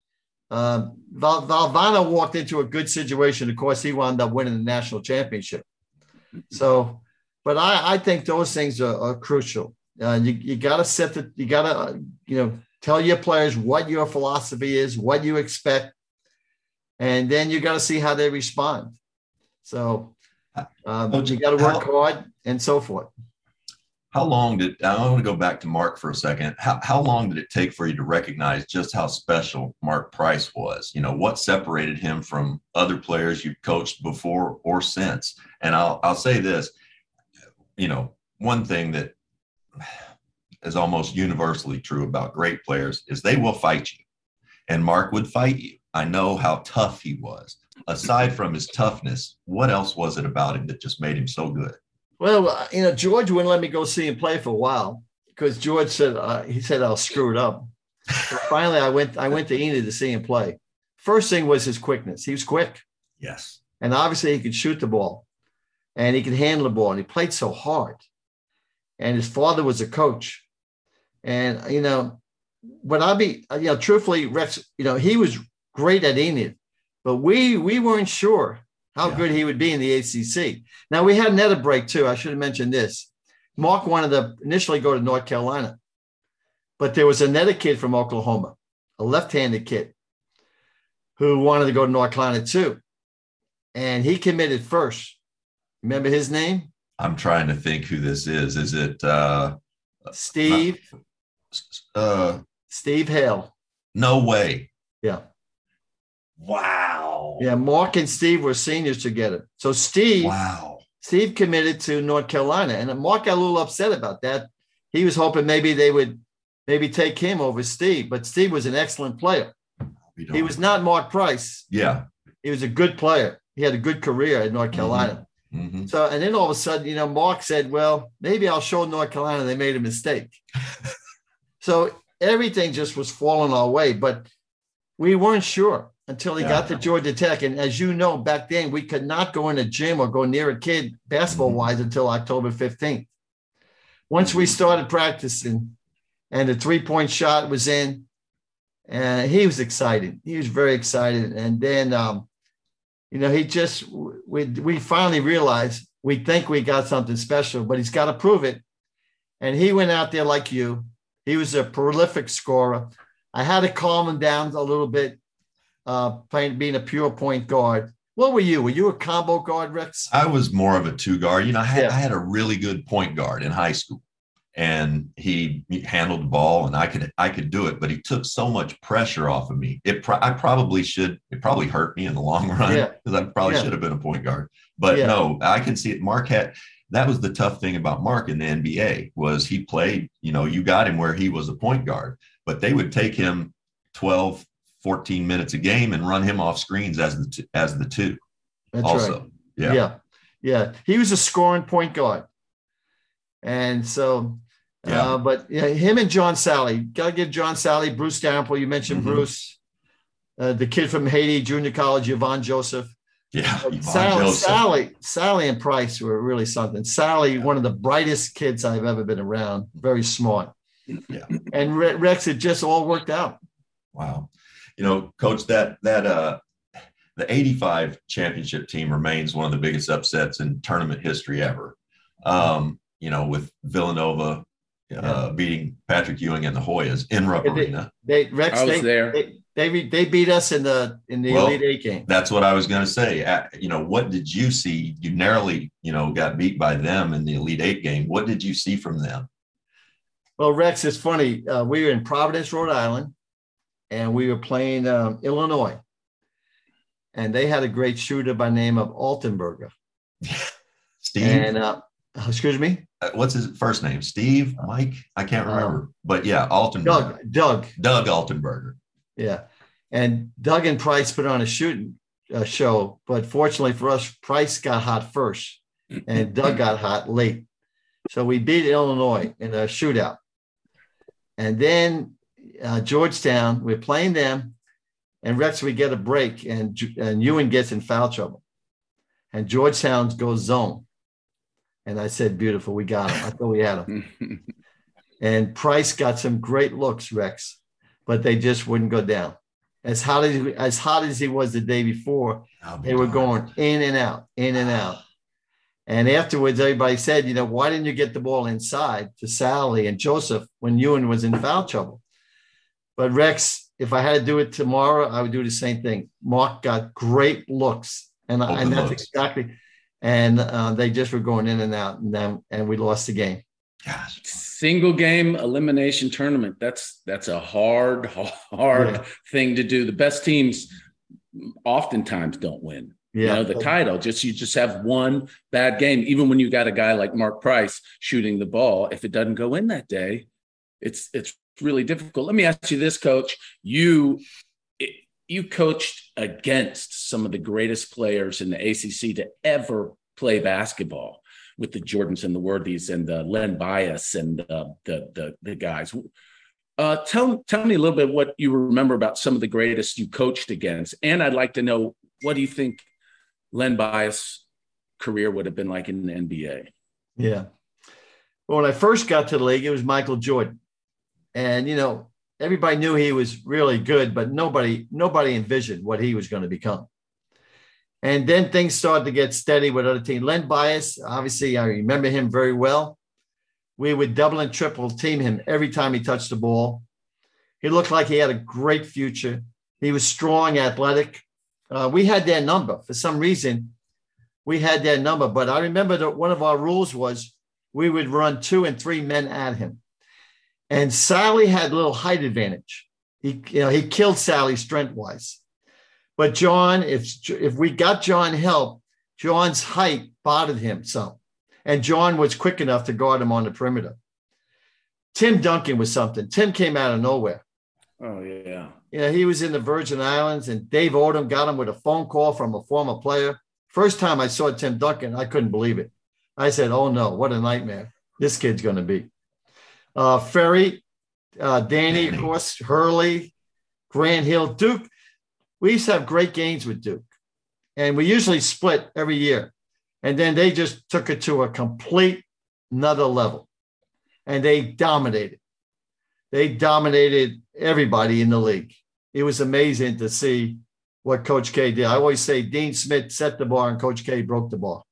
Valvano walked into a good situation. Of course, he wound up winning the national championship. So, but I think those things are crucial. You got to tell your players what your philosophy is, what you expect, and then you got to see how they respond. So you got to work hard and so forth. I want to go back to Mark for a second. How long did it take for you to recognize just how special Mark Price was? What separated him from other players you've coached before or since? And I'll say this, one thing that is almost universally true about great players is they will fight you. And Mark would fight you. I know how tough he was. Aside from his toughness, what else was it about him that just made him so good? Well, George wouldn't let me go see him play for a while because George said, I'll screw it up. So finally, I went to Enid to see him play. First thing was his quickness. He was quick. Yes. And obviously he could shoot the ball and he could handle the ball and he played so hard. And his father was a coach. And, truthfully, Rex, he was great at Enid, but we weren't sure how good he would be in the ACC. Now, we had another break, too. I should have mentioned this. Mark wanted to initially go to North Carolina, but there was another kid from Oklahoma, a left-handed kid, who wanted to go to North Carolina, too. And he committed first. Remember his name? I'm trying to think who this is. Is it Steve? Steve Hale. No way. Yeah. Wow. Yeah, Mark and Steve were seniors together. So Steve committed to North Carolina. And Mark got a little upset about that. He was hoping maybe they would take him over Steve. But Steve was an excellent player. He was not Mark Price. Yeah. He was a good player. He had a good career at North Carolina. Mm-hmm. So, and then all of a sudden, Mark said, well, maybe I'll show North Carolina they made a mistake. So everything just was falling our way. But we weren't sure until he got to Georgia Tech. And as you know, back then, we could not go in a gym or go near a kid basketball-wise until October 15th. Once we started practicing and the three-point shot was in, and he was excited. He was very excited. And then, we finally realized we think we got something special, but he's got to prove it. And he went out there like you. He was a prolific scorer. I had to calm him down a little bit, being a pure point guard. What were you? Were you a combo guard, Rex? I was more of a two guard. I had a really good point guard in high school, and he handled the ball, and I could do it, but he took so much pressure off of me. It probably hurt me in the long run because I probably should have been a point guard. But no, I can see it. That was the tough thing about Mark in the NBA was he played, you got him where he was a point guard, but they would take him 12, 14 minutes a game and run him off screens as the two. That's also. Right. Yeah. He was a scoring point guard. And so, him and John Sally, got to give John Sally, Bruce Dalrymple, you mentioned Bruce, the kid from Haiti, junior college, Yvonne Joseph. Yeah, Yvonne Sally and Price were really something. Sally, one of the brightest kids I've ever been around, very smart. Yeah. And Rex, it just all worked out. Wow. Coach, the 85 championship team remains one of the biggest upsets in tournament history ever. With Villanova beating Patrick Ewing and the Hoyas in Rupp Arena. I was there. They beat us in the Elite Eight game. That's what I was going to say. What did you see? You narrowly, got beat by them in the Elite Eight game. What did you see from them? Well, Rex, it's funny. We were in Providence, Rhode Island, and we were playing Illinois. And they had a great shooter by name of Altenberger. Steve? And, excuse me? What's his first name? Steve? Mike? I can't remember. But yeah, Altenberger. Doug Altenberger. Yeah. And Doug and Price put on a shooting show. But fortunately for us, Price got hot first and Doug got hot late. So we beat Illinois in a shootout. And then Georgetown, we're playing them. And Rex, we get a break, and Ewing gets in foul trouble. And Georgetown goes zone. And I said, beautiful, we got him. I thought we had him. And Price got some great looks, Rex, but they just wouldn't go down. As hot as he was the day before, they were going in and out, in and out. And afterwards, everybody said, why didn't you get the ball inside to Sally and Joseph when Ewing was in foul trouble? But Rex, if I had to do it tomorrow, I would do the same thing. Mark got great looks, and that's exactly. And they just were going in and out, and we lost the game. Gosh. Single game elimination tournament. That's a hard thing to do. The best teams oftentimes don't win. Yeah. The title. You just have one bad game. Even when you got a guy like Mark Price shooting the ball, if it doesn't go in that day, it's really difficult. Let me ask you this, Coach. You coached against some of the greatest players in the ACC to ever play basketball, with the Jordans and the Worthies and the Len Bias and the guys. Tell me a little bit what you remember about some of the greatest you coached against, and I'd like to know, what do you think Len Bias' career would have been like in the NBA? Yeah. Well, when I first got to the league, it was Michael Jordan. And, everybody knew he was really good, but nobody envisioned what he was going to become. And then things started to get steady with other teams. Len Bias, obviously, I remember him very well. We would double and triple team him every time he touched the ball. He looked like he had a great future. He was strong, athletic. We had their number. For some reason, we had their number. But I remember that one of our rules was we would run 2 and 3 men at him. And Sally had a little height advantage. He killed Sally strength-wise. But John, if we got John help, John's height bothered him some. And John was quick enough to guard him on the perimeter. Tim Duncan was something. Tim came out of nowhere. Oh, yeah. He was in the Virgin Islands, and Dave Odom got him with a phone call from a former player. First time I saw Tim Duncan, I couldn't believe it. I said, oh, no, what a nightmare this kid's going to be. Ferry, Danny, of course, Hurley, Grant Hill, Duke. We used to have great games with Duke, and we usually split every year. And then they just took it to a complete another level, and they dominated. They dominated everybody in the league. It was amazing to see what Coach K did. I always say Dean Smith set the bar and Coach K broke the bar.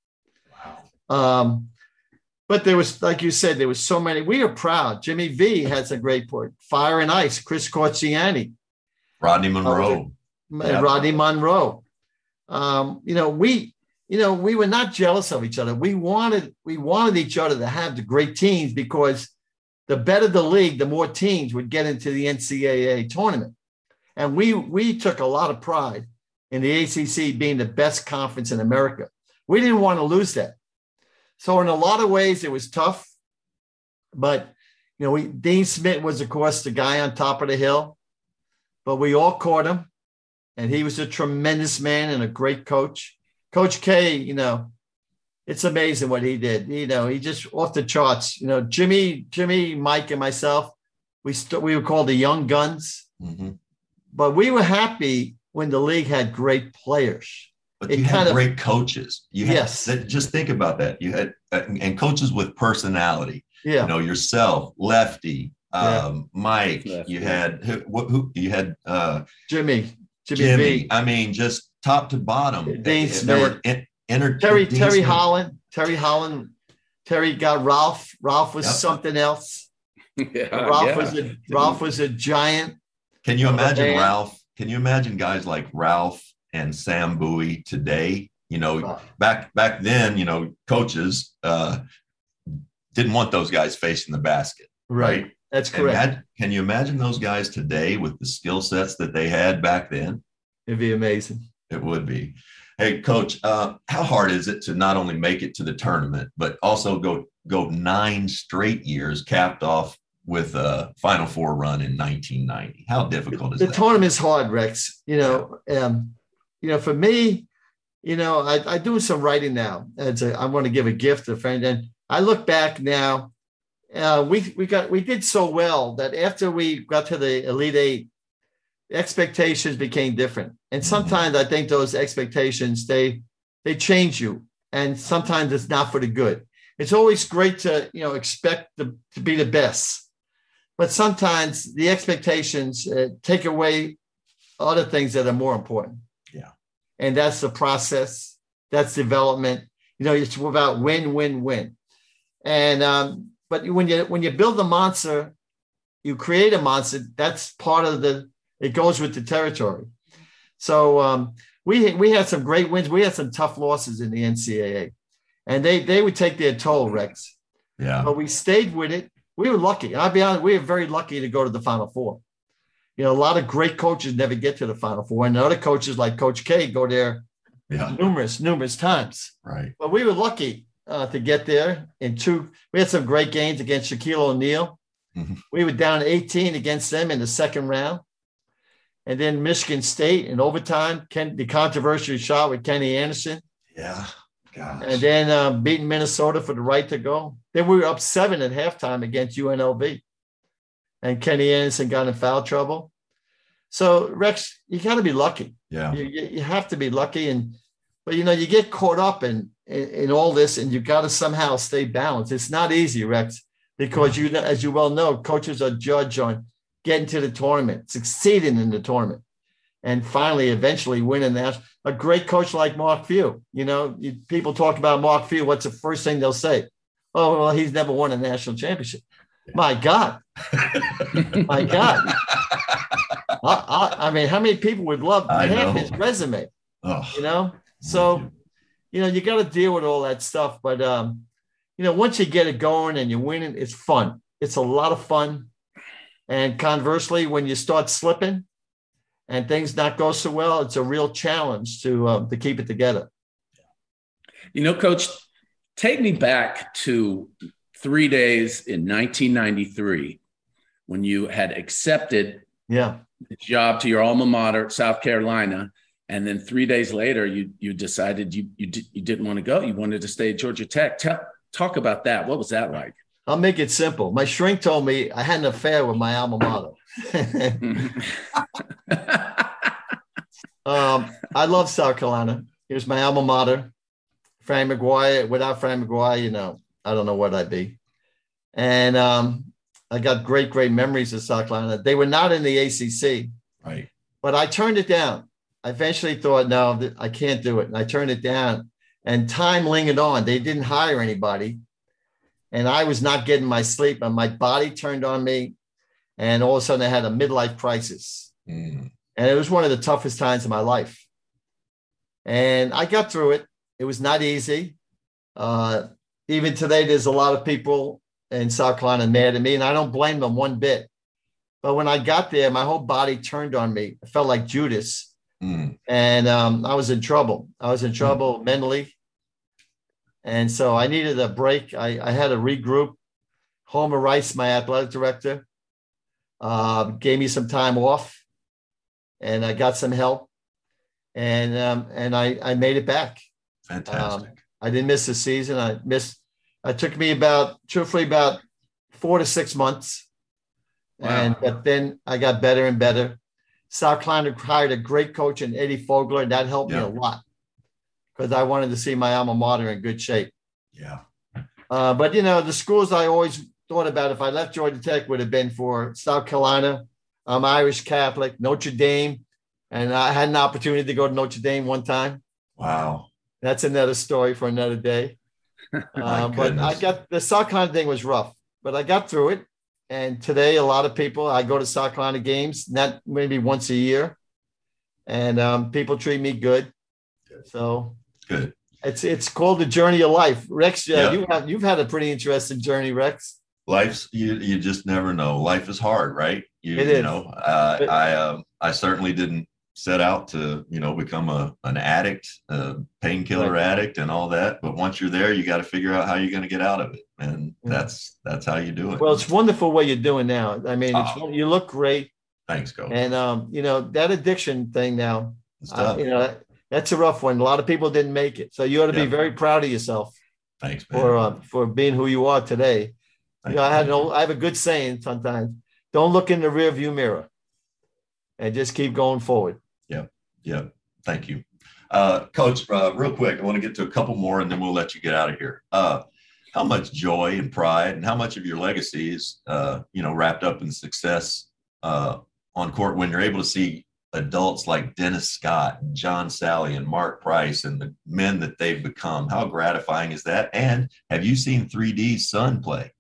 Wow. But there was, like you said, there was so many. We are proud. Jimmy V has a great point. Fire and Ice, Chris Corciani. Rodney Monroe. Rodney Monroe. We were not jealous of each other. We wanted each other to have the great teams, because the better the league, the more teams would get into the NCAA tournament. And we took a lot of pride in the ACC being the best conference in America. We didn't want to lose that. So in a lot of ways, it was tough. But, Dean Smith was, of course, the guy on top of the hill. But we all caught him. And he was a tremendous man and a great coach. Coach K, it's amazing what he did. He just off the charts. Jimmy, Mike, and myself, we were called the Young Guns. Mm-hmm. But we were happy when the league had great players. But you had great coaches. You had, yes. Just think about that. You had and coaches with personality. Yeah. You know, yourself, Lefty, Mike. Lefty. You had who you had Jimmy V. I mean, just top to bottom. Dean Smith. Terry Holland. Terry got Ralph. Ralph was something else. Ralph was a giant. Can you imagine Ralph? Can you imagine guys like Ralph and Sam Bowie today? You know, back then, you know, coaches didn't want those guys facing the basket. Right. That's correct. Can you imagine those guys today with the skill sets that they had back then? It'd be amazing. It would be. Hey, Coach, how hard is it to not only make it to the tournament, but also go 9 straight years, capped off with a Final Four run in 1990? How difficult is that? The tournament is hard, Rex. You know, for me, you know, I do some writing now. I want to give a gift to a friend, and I look back now. We did so well that after we got to the Elite Eight, expectations became different. And sometimes I think those expectations, they change you. And sometimes it's not for the good. It's always great to, you know, expect to be the best. But sometimes the expectations take away other things that are more important. Yeah. And that's the process. That's development. You know, it's about win, win, win. And, but when you build a monster, you create a monster. That's part of it goes with the territory. So we had some great wins. We had some tough losses in the NCAA, and they would take their toll, Rex. Yeah. But we stayed with it. We were lucky. I'll be honest, we were very lucky to go to the Final Four. You know, a lot of great coaches never get to the Final Four, and other coaches like Coach K go there numerous times. Right. But we were lucky to get there. We had some great games against Shaquille O'Neal. Mm-hmm. We were down 18 against them in the second round. And then Michigan State in overtime, the controversial shot with Kenny Anderson. Yeah, gosh. And then beating Minnesota for the right to go. Then we were up 7 at halftime against UNLV. And Kenny Anderson got in foul trouble. So, Rex, you got to be lucky. Yeah. You have to be lucky. But, you know, you get caught up in all this, and you got to somehow stay balanced. It's not easy, Rex, because, you know, as you well know, coaches are judged on getting to the tournament, succeeding in the tournament, and finally, eventually winning that. A great coach like Mark Few, you know, people talk about Mark Few. What's the first thing they'll say? Oh, well, he's never won a national championship. My God. My God. I mean, how many people would love to have his resume? Oh, you know? So, you know, you got to deal with all that stuff. But, you know, once you get it going and you're winning, it's fun. It's a lot of fun. And conversely, when you start slipping and things not go so well, it's a real challenge to keep it together. You know, Coach, take me back to 3 days in 1993 when you had accepted the job to your alma mater, South Carolina, and then 3 days later you decided you didn't want to go. You wanted to stay at Georgia Tech. Talk about that. What was that like? I'll make it simple. My shrink told me I had an affair with my alma mater. I love South Carolina. Here's my alma mater. Frank McGuire. Without Frank McGuire, you know, I don't know what I'd be. And I got great memories of South Carolina. They were not in the ACC. Right. But I turned it down. I eventually thought, no, I can't do it. And I turned it down. And time lingered on. They didn't hire anybody. And I was not getting my sleep, and my body turned on me. And all of a sudden I had a midlife crisis. Mm. And it was one of the toughest times of my life. And I got through it. It was not easy. Even today, there's a lot of people in South Carolina mad at me, and I don't blame them one bit. But when I got there, my whole body turned on me. I felt like Judas. Mm. And I was in trouble. I was in trouble mentally. And so I needed a break. I had to regroup. Homer Rice, my athletic director, gave me some time off, and I got some help, and I made it back. Fantastic. I didn't miss the season. It took me truthfully about 4 to 6 months. Wow. But then I got better and better. South Carolina hired a great coach in Eddie Fogler, and that helped me a lot. because I wanted to see my alma mater in good shape. Yeah. But, the schools I always thought about if I left Georgia Tech would have been for South Carolina. I'm Irish Catholic, Notre Dame. And I had an opportunity to go to Notre Dame one time. Wow. That's another story for another day. But I got the South Carolina thing was rough, but I got through it. And today, a lot of people, I go to South Carolina games, not maybe once a year. And people treat me good. So good. It's called the journey of life. Rex, you've had a pretty interesting journey, Rex. Life's you just never know. Life is hard, right? I certainly didn't set out to become an addict, a painkiller addict, and all that. But once you're there, you got to figure out how you're going to get out of it, and that's how you do it. Well, it's wonderful what you're doing now. I mean, you look great. Thanks, Coach. And that addiction thing now, that's a rough one. A lot of people didn't make it, so you ought to be very proud of yourself. Thanks, man. For being who you are today. I have a good saying sometimes: don't look in the rearview mirror, and just keep going forward. Yeah. Thank you, Coach. Real quick, I want to get to a couple more, and then we'll let you get out of here. How much joy and pride, and how much of your legacy is, wrapped up in success on court when you're able to see adults like Dennis Scott, John Sally, and Mark Price, and the men that they've become? How gratifying is that? And have you seen 3D's son play?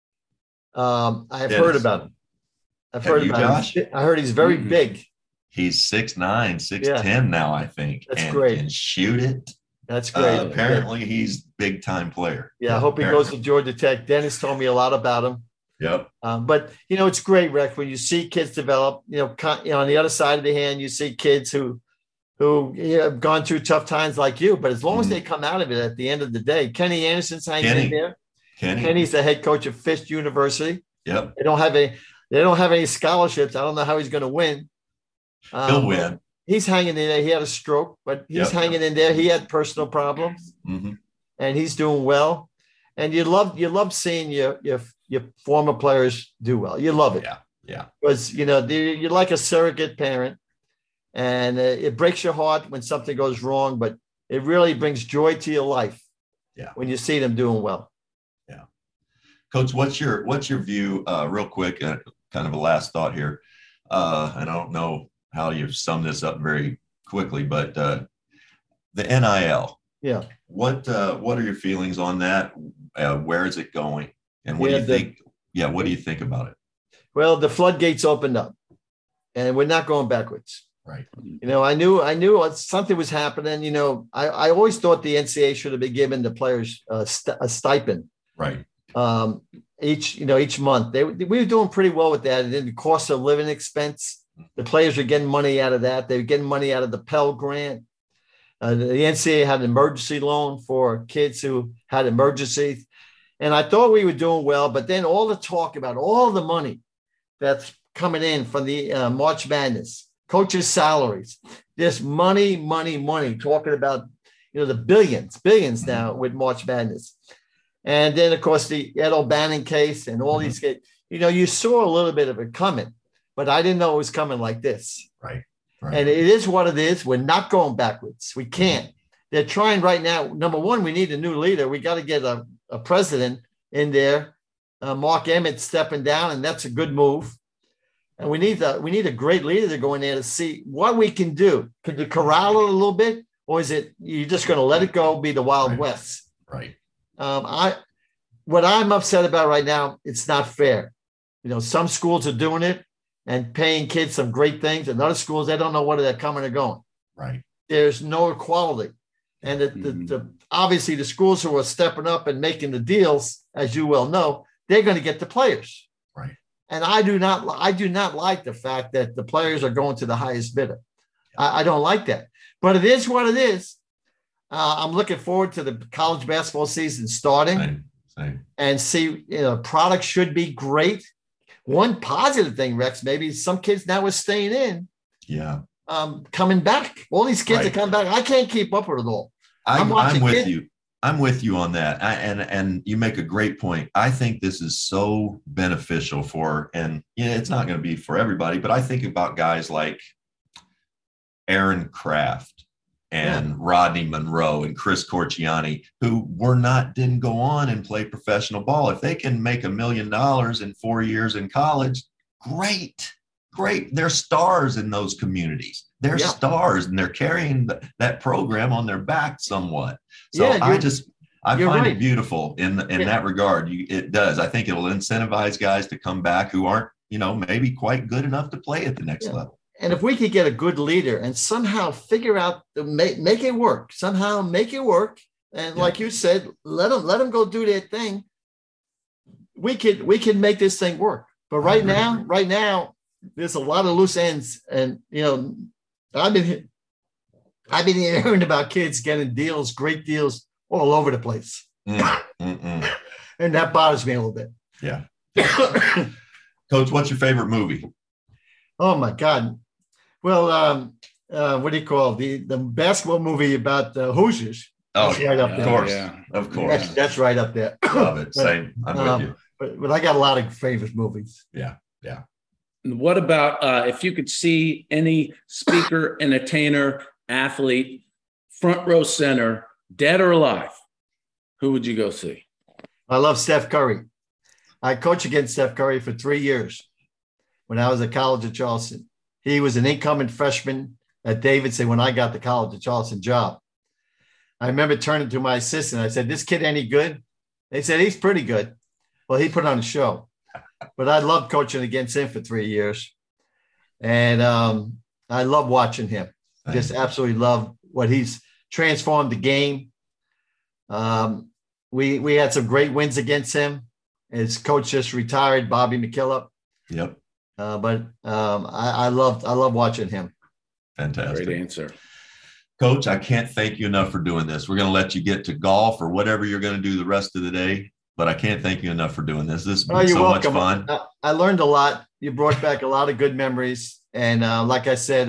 I've heard about him. I've heard about him. I heard he's very big. He's 6'9", 6'10" now, I think. That's great. And shoot it. That's great. Apparently, he's big time player. Yeah, I hope he goes to Georgia Tech. Dennis told me a lot about him. Yep. But it's great, Rex, when you see kids develop. On the other side of the hand, you see kids who have gone through tough times like you. But as long as they come out of it at the end of the day, Kenny Anderson's hanging in there. Kenny's the head coach of Fisk University. Yep. They don't have any scholarships. I don't know how he's going to win. He'll win. He's hanging in there. He had a stroke, but he's hanging in there. He had personal problems, and he's doing well. And you love seeing your former players do well. You love it. Yeah. Because you're like a surrogate parent, and it breaks your heart when something goes wrong, but it really brings joy to your life. Yeah. When you see them doing well. Yeah. Coach, what's your view? Real quick, kind of a last thought here. And I don't know how you sum this up very quickly, but the NIL. Yeah. What are your feelings on that? Where is it going? And what do you think? Yeah. What do you think about it? Well, the floodgates opened up, and we're not going backwards. Right. I knew something was happening. I always thought the NCAA should have been giving the players a stipend. Right. Each month. We were doing pretty well with that. And then the cost of living expense, the players were getting money out of that. They were getting money out of the Pell Grant. The NCAA had an emergency loan for kids who had emergencies. And I thought we were doing well, but then all the talk about all the money that's coming in from the March Madness, coaches' salaries, just money, talking about, the billions now with March Madness. And then, of course, the Ed O'Bannon case and all these kids, you saw a little bit of it coming, but I didn't know it was coming like this. Right. And it is what it is. We're not going backwards. We can't. They're trying right now. Number one, we need a new leader. We got to get a president in there. Mark Emmett stepping down, and that's a good move. And we need a great leader to go in there to see what we can do. Could you corral it a little bit, or is it you're just going to let it go, be the Wild West? Right. What I'm upset about right now, it's not fair. Some schools are doing it and paying kids some great things, and other schools, they don't know whether they're coming or going. Right. There's no equality. And obviously the schools who are stepping up and making the deals, as you well know, they're going to get the players. Right. And I do not like the fact that the players are going to the highest bidder. I don't like that. But it is what it is. I'm looking forward to the college basketball season starting. Same. And see, products should be great. One positive thing, Rex, maybe some kids now are staying in. Yeah. Coming back. All these kids are coming back. I can't keep up with it all. I'm with you. I'm with you on that. And you make a great point. I think this is so beneficial it's not going to be for everybody, but I think about guys like Aaron Kraft and Rodney Monroe and Chris Corchiani, who didn't go on and play professional ball. If they can make $1 million in 4 years in college, great. They're stars in those communities. They're stars, and they're carrying that program on their back somewhat. So I find it beautiful in that regard. It does. I think it'll incentivize guys to come back who aren't, maybe quite good enough to play at the next level. And if we could get a good leader and somehow figure out make it work, and like you said, let them go do their thing. We can make this thing work. But right now, there's a lot of loose ends, and I've been hearing about kids getting great deals all over the place, and that bothers me a little bit. Yeah. Coach, what's your favorite movie? Oh my God. Well, what do you call it? The basketball movie about the Hoosiers? Oh, right up there. Of course. Yeah. Of course. That's right up there. Love it. Same. I'm with you. But I got a lot of favorite movies. Yeah. What about if you could see any speaker, entertainer, athlete, front row center, dead or alive, who would you go see? I love Steph Curry. I coached against Steph Curry for 3 years when I was at college at Charleston. He was an incoming freshman at Davidson when I got the college at Charleston job. I remember turning to my assistant. I said, "This kid any good?" They said, "He's pretty good." Well, he put on a show. But I loved coaching against him for 3 years. And I love watching him. Just absolutely love what he's transformed the game. We had some great wins against him. His coach just retired, Bobby McKillop. Yep. But I love watching him. Fantastic. Great answer. Coach, I can't thank you enough for doing this. We're going to let you get to golf or whatever you're going to do the rest of the day. But I can't thank you enough for doing this. This has been so much fun. I learned a lot. You brought back a lot of good memories. And like I said,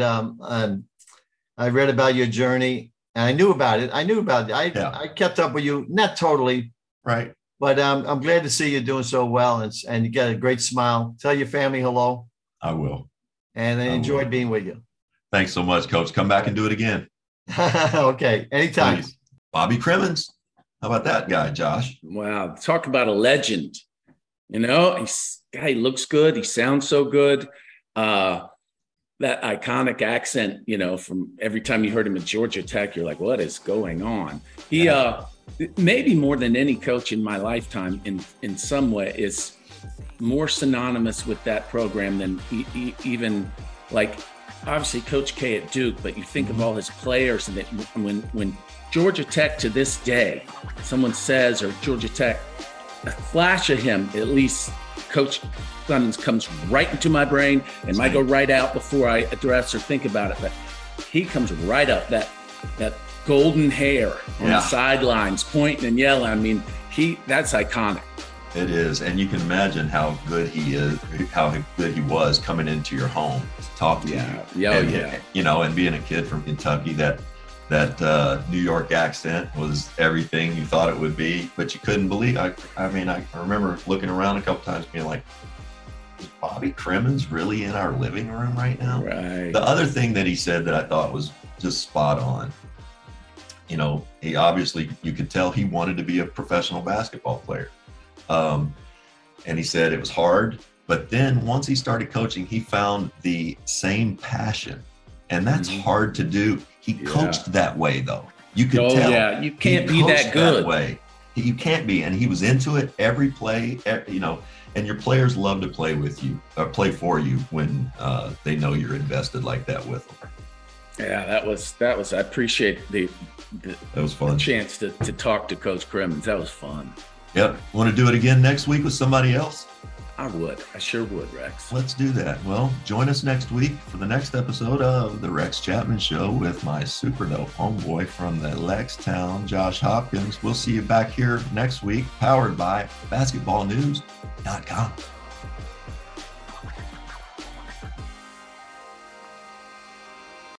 I read about your journey, and I knew about it. I kept up with you, not totally. Right. But I'm glad to see you doing so well, and you got a great smile. Tell your family hello. I will. And I enjoyed being with you. Thanks so much, Coach. Come back and do it again. Okay. Anytime. Please. Bobby Crimmins. How about that guy, Josh? Wow. Talk about a legend. He looks good. He sounds so good. That iconic accent, from every time you heard him at Georgia Tech, you're like, what is going on? He, maybe more than any coach in my lifetime, in some way, is more synonymous with that program than even like, obviously Coach K at Duke, but you think of all his players, and that when Georgia Tech to this day, someone says, or Georgia Tech, a flash of him, at least Coach Clemens comes right into my brain and might go right out before I address or think about it. But he comes right up, that golden hair on the sidelines, pointing and yelling. I mean, that's iconic. It is. And you can imagine how good he is, how good he was coming into your home to talk to you. And being a kid from Kentucky, that New York accent was everything you thought it would be, but you couldn't believe. I remember looking around a couple times being like, is Bobby Crimmins really in our living room right now? Right. The other thing that he said that I thought was just spot on, he obviously, you could tell he wanted to be a professional basketball player. And he said it was hard, but then once he started coaching, he found the same passion, and that's hard to do. He coached that way, though. You could tell. Yeah, you can't be that good. That way. You can't be, and he was into it every play. And your players love to play with you, or play for you when they know you're invested like that with them. Yeah, that was. I appreciate that was fun. The chance to talk to Coach Crimmins. That was fun. Yep. Want to do it again next week with somebody else? I would. I sure would, Rex. Let's do that. Well, join us next week for the next episode of The Rex Chapman Show with my super dope homeboy from the Lextown, Josh Hopkins. We'll see you back here next week, powered by basketballnews.com.